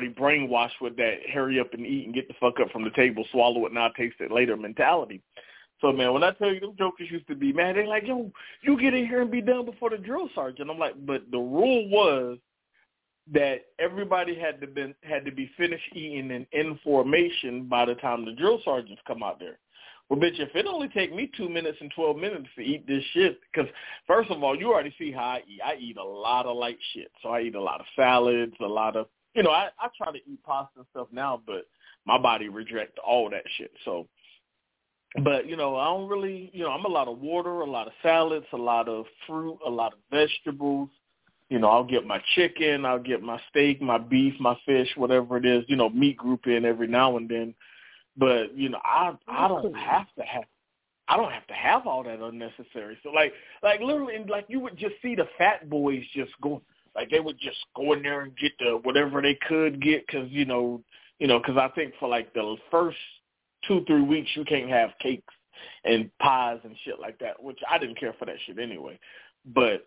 brainwashed with that hurry up and eat and get the fuck up from the table, swallow it, now taste it later mentality. So, man, when I tell you them jokers used to be mad, they're like, yo, you get in here and be done before the drill sergeant. I'm like, but the rule was that everybody had to be finished eating and in formation by the time the drill sergeants come out there. Well, bitch, if it only take me 2 minutes and 12 minutes to eat this shit, because first of all, you already see how I eat. I eat a lot of light shit. So I eat a lot of salads, a lot of, I try to eat pasta and stuff now, but my body rejects all that shit. So, but, I don't really, I'm a lot of water, a lot of salads, a lot of fruit, a lot of vegetables. I'll get my chicken, I'll get my steak, my beef, my fish, whatever it is, meat group in every now and then. But, I don't have to have all that unnecessary. So like literally, like you would just see the fat boys just go, like they would just go in there and get the whatever they could get because, because I think for like the first 2-3 weeks you can't have cakes and pies and shit like that, which I didn't care for that shit anyway. But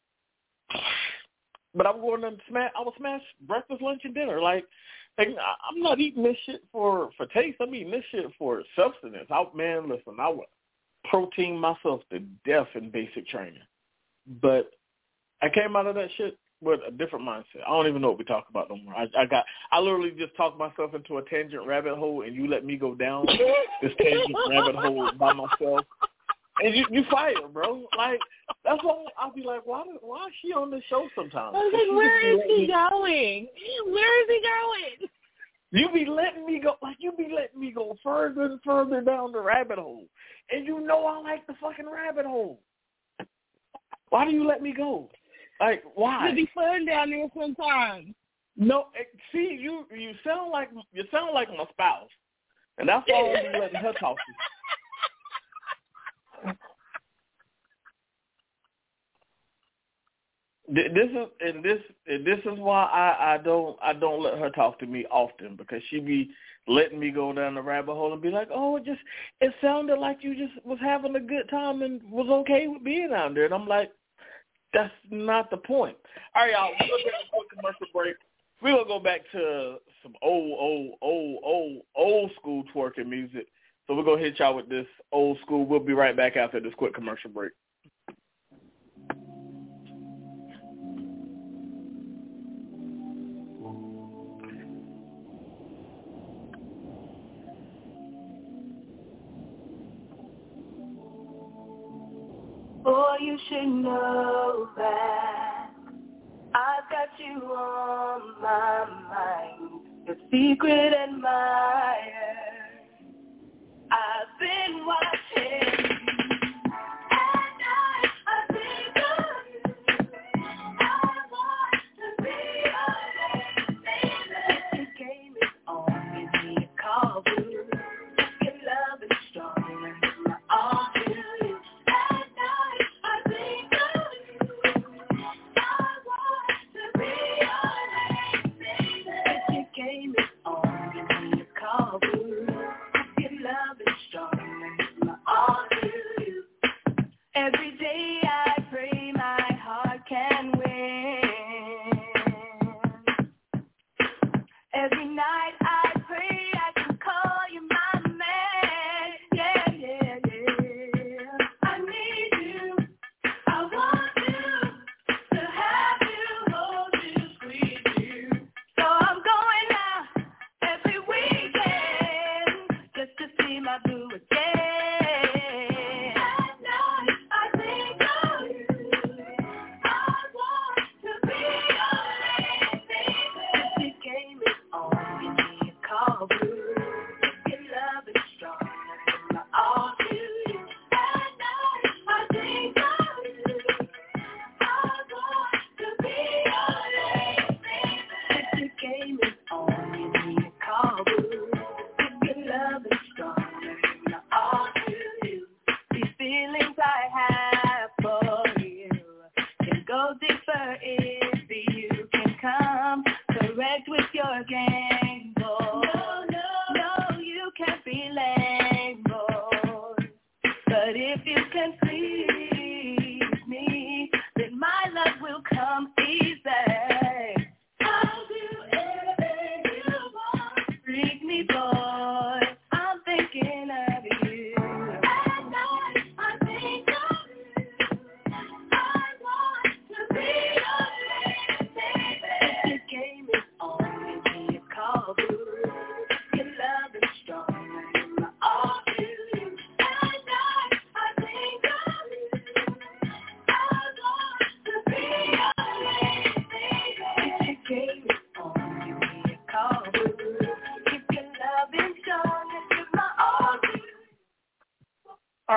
I'm going to smash breakfast, lunch, and dinner. Like I'm not eating this shit for taste. I'm eating this shit for substance. I would protein myself to death in basic training. But I came out of that shit with a different mindset. I don't even know what we talk about no more. I literally just talked myself into a tangent rabbit hole, and you let me go down this tangent rabbit hole by myself. And you fire, bro. Like, that's why I'll be like, why is she on this show sometimes? I was like, where is he going? Where is he going? You be letting me go further and further down the rabbit hole. And I like the fucking rabbit hole. Why do you let me go? Like, why? It'd be fun down there sometimes. No, see, you sound like my spouse. And that's why I don't be letting her talk to you. This is why I don't let her talk to me often, because she be letting me go down the rabbit hole and be like, oh, it sounded like you just was having a good time and was okay with being down there, and I'm like, that's not the point. All right, y'all, we're gonna take a quick commercial break. We're gonna go back to some old school twerking music. So we're gonna hit y'all with this old school. We'll be right back after this quick commercial break. Boy, you should know that I've got you on my mind, your secret admirer. I've been watching. At night, I think of you. I want to be your baby. The game is on, give me a call, boo. Your love is strong, and my all to you. Every day I pray my heart can win. Every night I pray I can call you my man. Yeah, yeah, yeah. I need you. I want you to have you, hold you, squeeze you. So I'm going out every weekend just to see my boo again.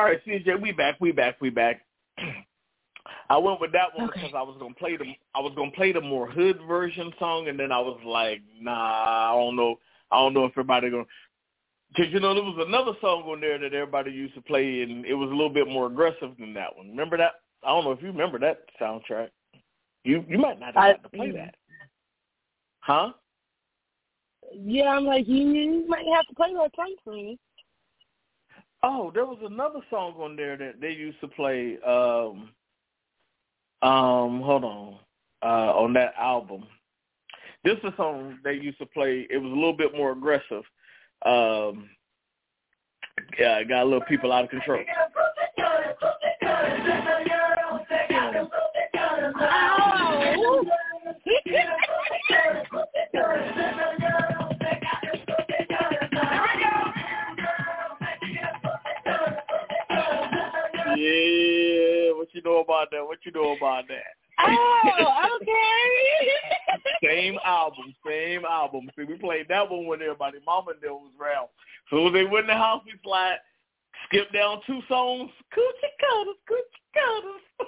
right, CJ, we back. I went with that one because I was gonna play the more hood version song, and then I was like, nah, I don't know if everybody gonna, because there was another song on there that everybody used to play, and it was a little bit more aggressive than that one. Remember that? I don't know if you remember that soundtrack. You might not have had to play that, huh? Yeah, I'm like, you might have to play that song for me. Oh, there was another song on there that they used to play. Hold on that album. This is a song they used to play. It was a little bit more aggressive. Yeah, it got a little people out of control. Yeah, what you know about that? Oh, okay. Same album. See, we played that one when everybody, mama and them was around. So as they went in the house, we slide, skip down 2 songs. Coochie cutters.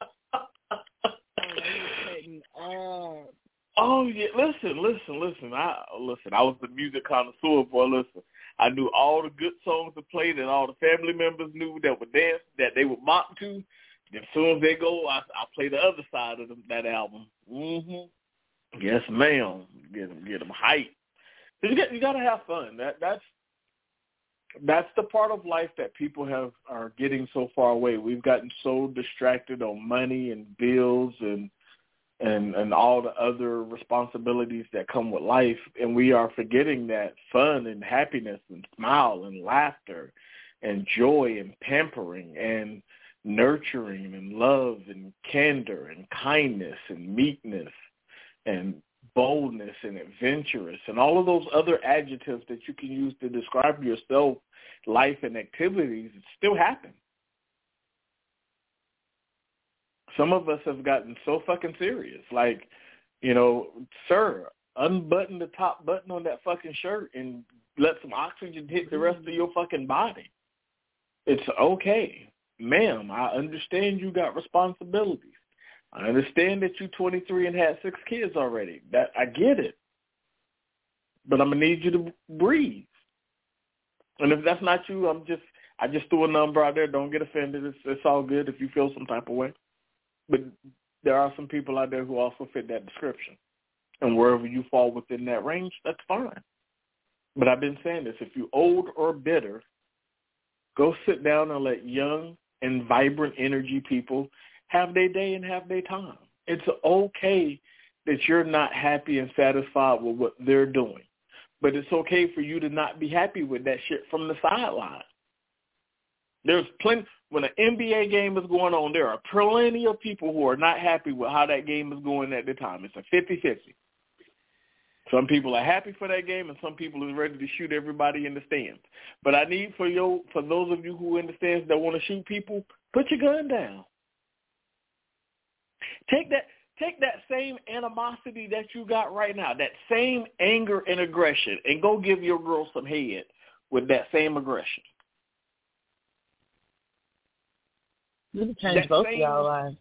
Oh yeah, listen. I was the music connoisseur, boy. Listen, I knew all the good songs to play that all the family members knew that would dance, that they would mock to. As soon as they go, I play the other side of that album. Yes, ma'am. Get them hyped. You got to have fun. That's the part of life that people are getting so far away. We've gotten so distracted on money and bills and all the other responsibilities that come with life, and we are forgetting that fun and happiness and smile and laughter and joy and pampering and nurturing and love and candor and kindness and meekness and boldness and adventurous and all of those other adjectives that you can use to describe yourself, life, and activities still happen. Some of us have gotten so fucking serious. Like, sir, unbutton the top button on that fucking shirt and let some oxygen hit the rest of your fucking body. It's okay. Ma'am, I understand you got responsibilities. I understand that you're 23 and had 6 kids already. That I get it. But I'm going to need you to breathe. And if that's not you, I just threw a number out there. Don't get offended. It's all good if you feel some type of way. But there are some people out there who also fit that description. And wherever you fall within that range, that's fine. But I've been saying this. If you're old or bitter, go sit down and let young and vibrant energy people have their day and have their time. It's okay that you're not happy and satisfied with what they're doing. But it's okay for you to not be happy with that shit from the sideline. There's plenty. When an NBA game is going on, there are plenty of people who are not happy with how that game is going at the time. It's a 50-50. Some people are happy for that game, and some people are ready to shoot everybody in the stands. But I need for those of you who in the stands that want to shoot people, put your gun down. Take that same animosity that you got right now, that same anger and aggression, and go give your girl some head with that same aggression. You can change both of y'all lives.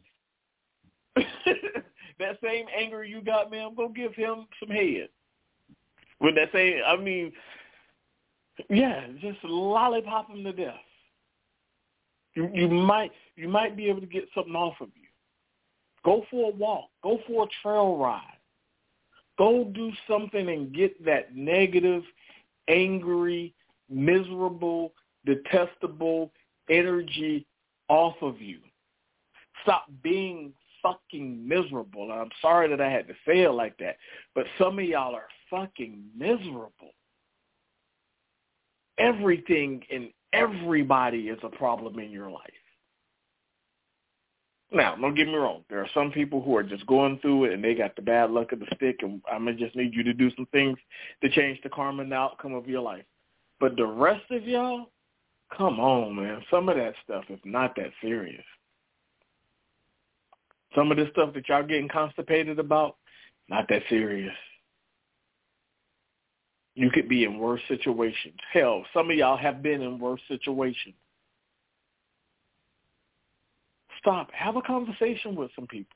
That same anger you got, ma'am, go give him some head. With that same, just lollipop him to death. You might be able to get something off of you. Go for a walk. Go for a trail ride. Go do something and get that negative, angry, miserable, detestable energy off of you. Stop being fucking miserable. And I'm sorry that I had to say it like that, but some of y'all are fucking miserable. Everything and everybody is a problem in your life. Now, don't get me wrong. There are some people who are just going through it and they got the bad luck of the stick, and I'm going to just need you to do some things to change the karma and the outcome of your life. But the rest of y'all, come on, man. Some of that stuff is not that serious. Some of this stuff that y'all getting constipated about, not that serious. You could be in worse situations. Hell, some of y'all have been in worse situations. Stop. Have a conversation with some people.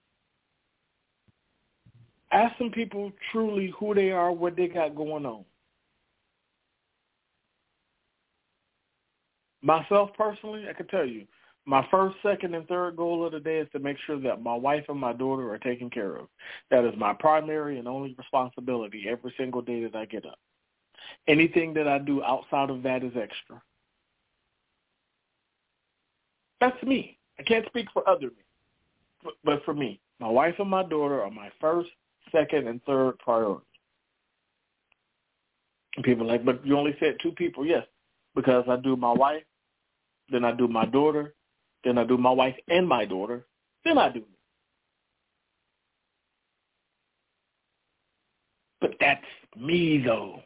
Ask some people truly who they are, what they got going on. Myself personally, I can tell you, my first, second, and third goal of the day is to make sure that my wife and my daughter are taken care of. That is my primary and only responsibility every single day that I get up. Anything that I do outside of that is extra. That's me. I can't speak for other me. But for me, my wife and my daughter are my first, second, and third priority. And people are like, but you only said two people. Yes, because I do my wife, then I do my daughter, then I do my wife and my daughter, then I do me. But that's me, though.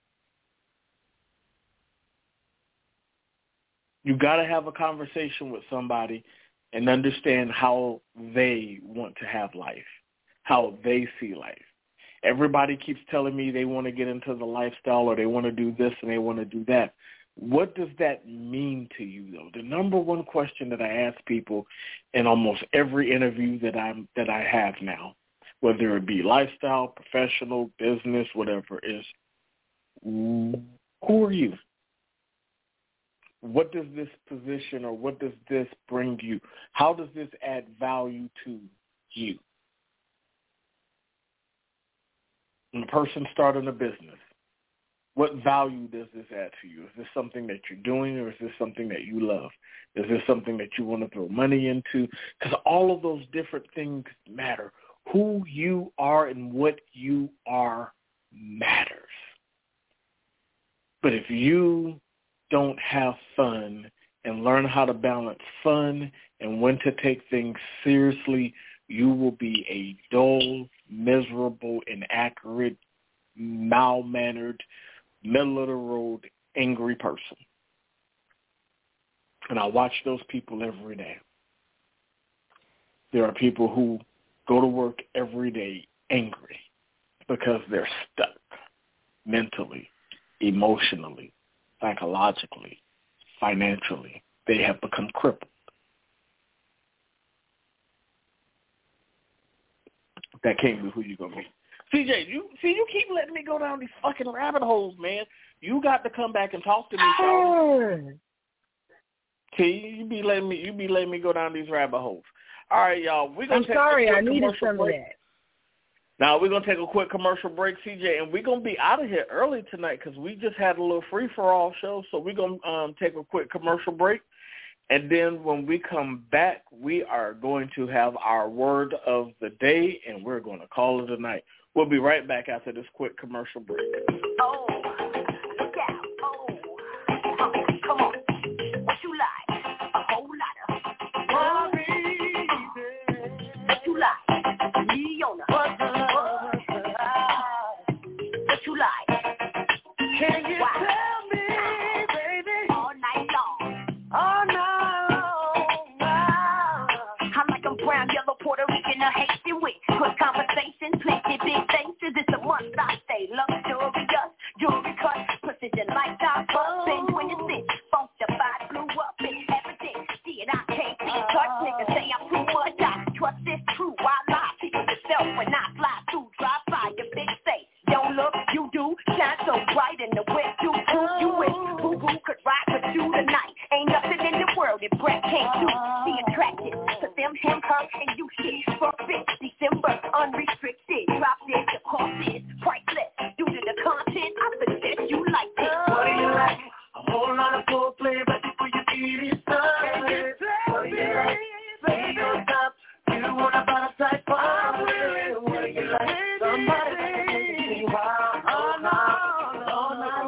You got to have a conversation with somebody and understand how they want to have life, how they see life. Everybody keeps telling me they want to get into the lifestyle or they want to do this and they want to do that. What does that mean to you, though? The number one question that I ask people in almost every interview that I have now, whether it be lifestyle, professional, business, whatever, is who are you? What does this position or what does this bring you? How does this add value to you? When a person starting a business, what value does this add to you? Is this something that you're doing or is this something that you love? Is this something that you want to throw money into? Because all of those different things matter. Who you are and what you are matters. But if you don't have fun and learn how to balance fun and when to take things seriously, you will be a dull, miserable, inaccurate, mal-mannered, middle-of-the-road, angry person. And I watch those people every day. There are people who go to work every day angry because they're stuck mentally, emotionally, psychologically, financially. They have become crippled. That can't be who you're going to be. CJ, you keep letting me go down these fucking rabbit holes, man. You got to come back and talk to me, Charlie. See, you be letting me go down these rabbit holes. All right, y'all. I'm sorry, I needed some of that. Now, we're going to take a quick commercial break, CJ, and we're going to be out of here early tonight because we just had a little free-for-all show, so we're going to take a quick commercial break. And then when we come back, we are going to have our word of the day, and we're going to call it a night. We'll be right back after this quick commercial break. Oh, look out. Oh, come on. What you like? A whole lot of what you like? Leona. What you like? Can you tell me, baby? All night long. All night long. I'm like a brown, yellow, Puerto Rican, a hasty wit. Quick conversation, plenty big faces. It's a must I stay luxurious. Jewelry cut, precision lifestyle, bust. When you sit, funkified, blew up in everything. See it, I can't see it. Touch niggas say I'm too much. I trust this true. Why lie? People yourself when I fly through, drive by your big face. Don't look, you do. Shine so bright in the whip, you do. You wish who could ride with you tonight. Ain't nothing in the world that Brett can't do. Be attracted to them, him, her, and you shit. From big December, unrestricted. Drop dead, the cost is priceless. Due to the content, I suggest you like this. What do you like? A whole lot of foreplay, but before you eat it, son. What do you like? Baby, don't stop. You don't want to buy a type of will. What do you like? Somebody say, wow. Oh, no. All night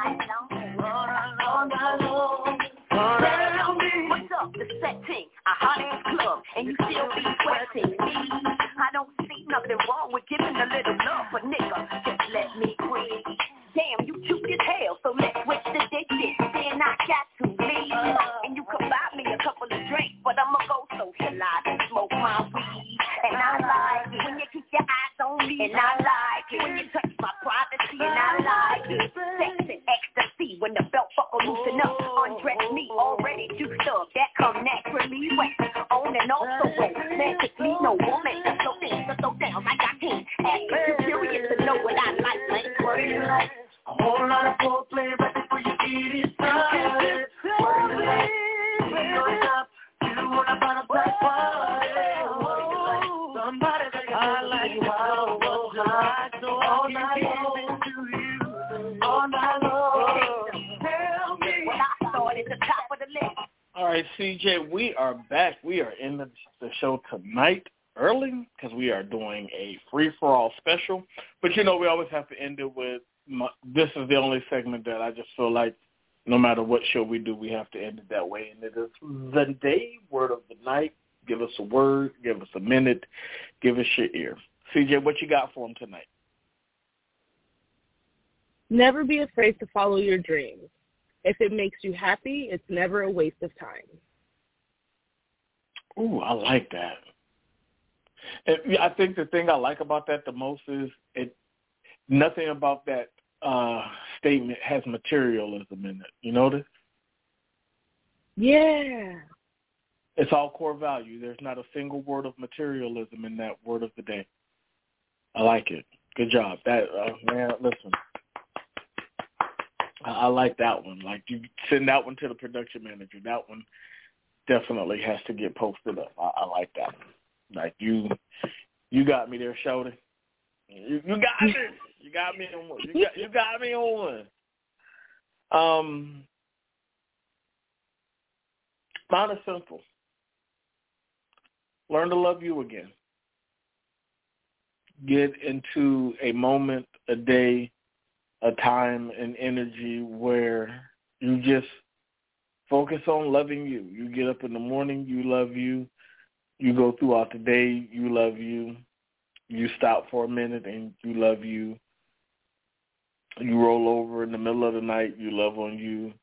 long. Tell me what's up, the setting, a hot ass club, and you still be sweating. Me, I don't see nothing wrong with giving a little love, but nigga, just let me breathe. Damn, you cute as hell, so let's switch the dishes. Then I got to leave, and you can buy me a couple of drinks, but I'ma go socialize and smoke my weed. And I like it when you keep your eyes on me, and I like it when you touch my privacy, and I like it. Sex and ecstasy when the belt buckle loosen up. Undress me already juiced up, that come naturally wet. Whole lot of foreplay right before you get it started. Work the light, going up, you wanna find a black party. Somebody that I like you all night, so all night long to you, all night long. Tell me when I started at the top of the list. All right, CJ, we are back. We are in the show tonight early because we are doing a free-for-all special. But, you know, we always have to end it with this is the only segment that I just feel like no matter what show we do, we have to end it that way. And it is the day, word of the night. Give us a word. Give us a minute. Give us your ear. CJ, what you got for him tonight? Never be afraid to follow your dreams. If it makes you happy, it's never a waste of time. Ooh, I like that. And I think the thing I like about that the most is nothing about that statement has materialism in it. You notice? Yeah. It's all core value. There's not a single word of materialism in that word of the day. I like it. Good job. That man, listen. I like that one. Like, you send that one to the production manager. That one definitely has to get posted up. I like that one. Like, you got me there, Shorty. You got me. You got me on one. You got me on one. Not as simple. Learn to love you again. Get into a moment, a day, a time and energy where you just focus on loving you. You get up in the morning, you love you. You go throughout the day, you love you. You stop for a minute and you love you. You roll over in the middle of the night, you love on you.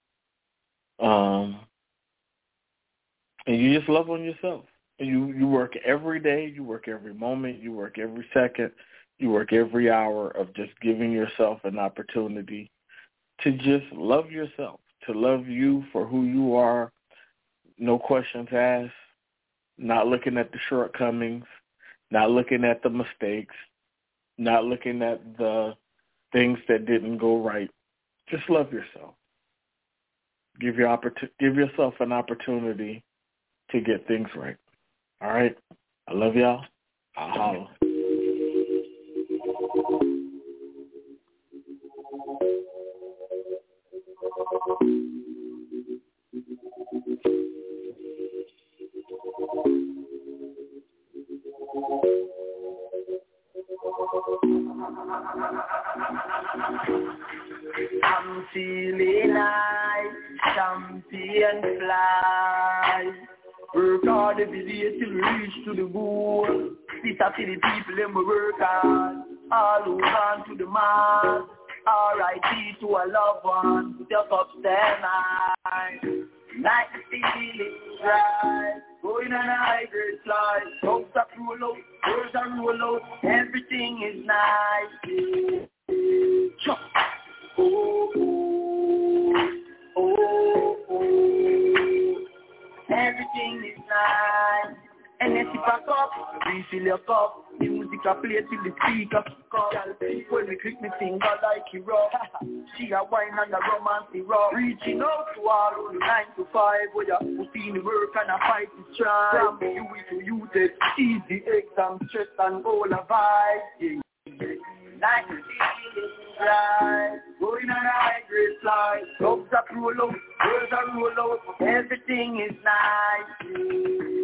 And you just love on yourself. And you work every day, you work every moment, you work every second. You work every hour of just giving yourself an opportunity to just love yourself, to love you for who you are, no questions asked, not looking at the shortcomings, not looking at the mistakes, not looking at the things that didn't go right. Just love yourself. Give yourself an opportunity to get things right. All right? I love y'all. I'll holler. I'm feeling nice, champion fly. Work hard every day till we reach to the goal. This are for the people them we work hard. All who gone to the mark. R.I.P. to a loved one. Just upstairs night. Like the feeling right. Going on a high grade slide. Dogs are roll out, birds are roll out. Everything is nice. Chop. Oh, oh, oh. Everything is nice. And then she pack up, refill your cup. The music I play till the speaker pick up. When we click me finger like he rock. She a wine and a romance he rock. Reaching out to all who do 9 to 5. Where you put in the work and a fight is try. From you to you take easy exam, stress and all a vibe. Like the feeling right. Going on a high grade slide. Dogs are roll out, birds are roll out. Everything is nice.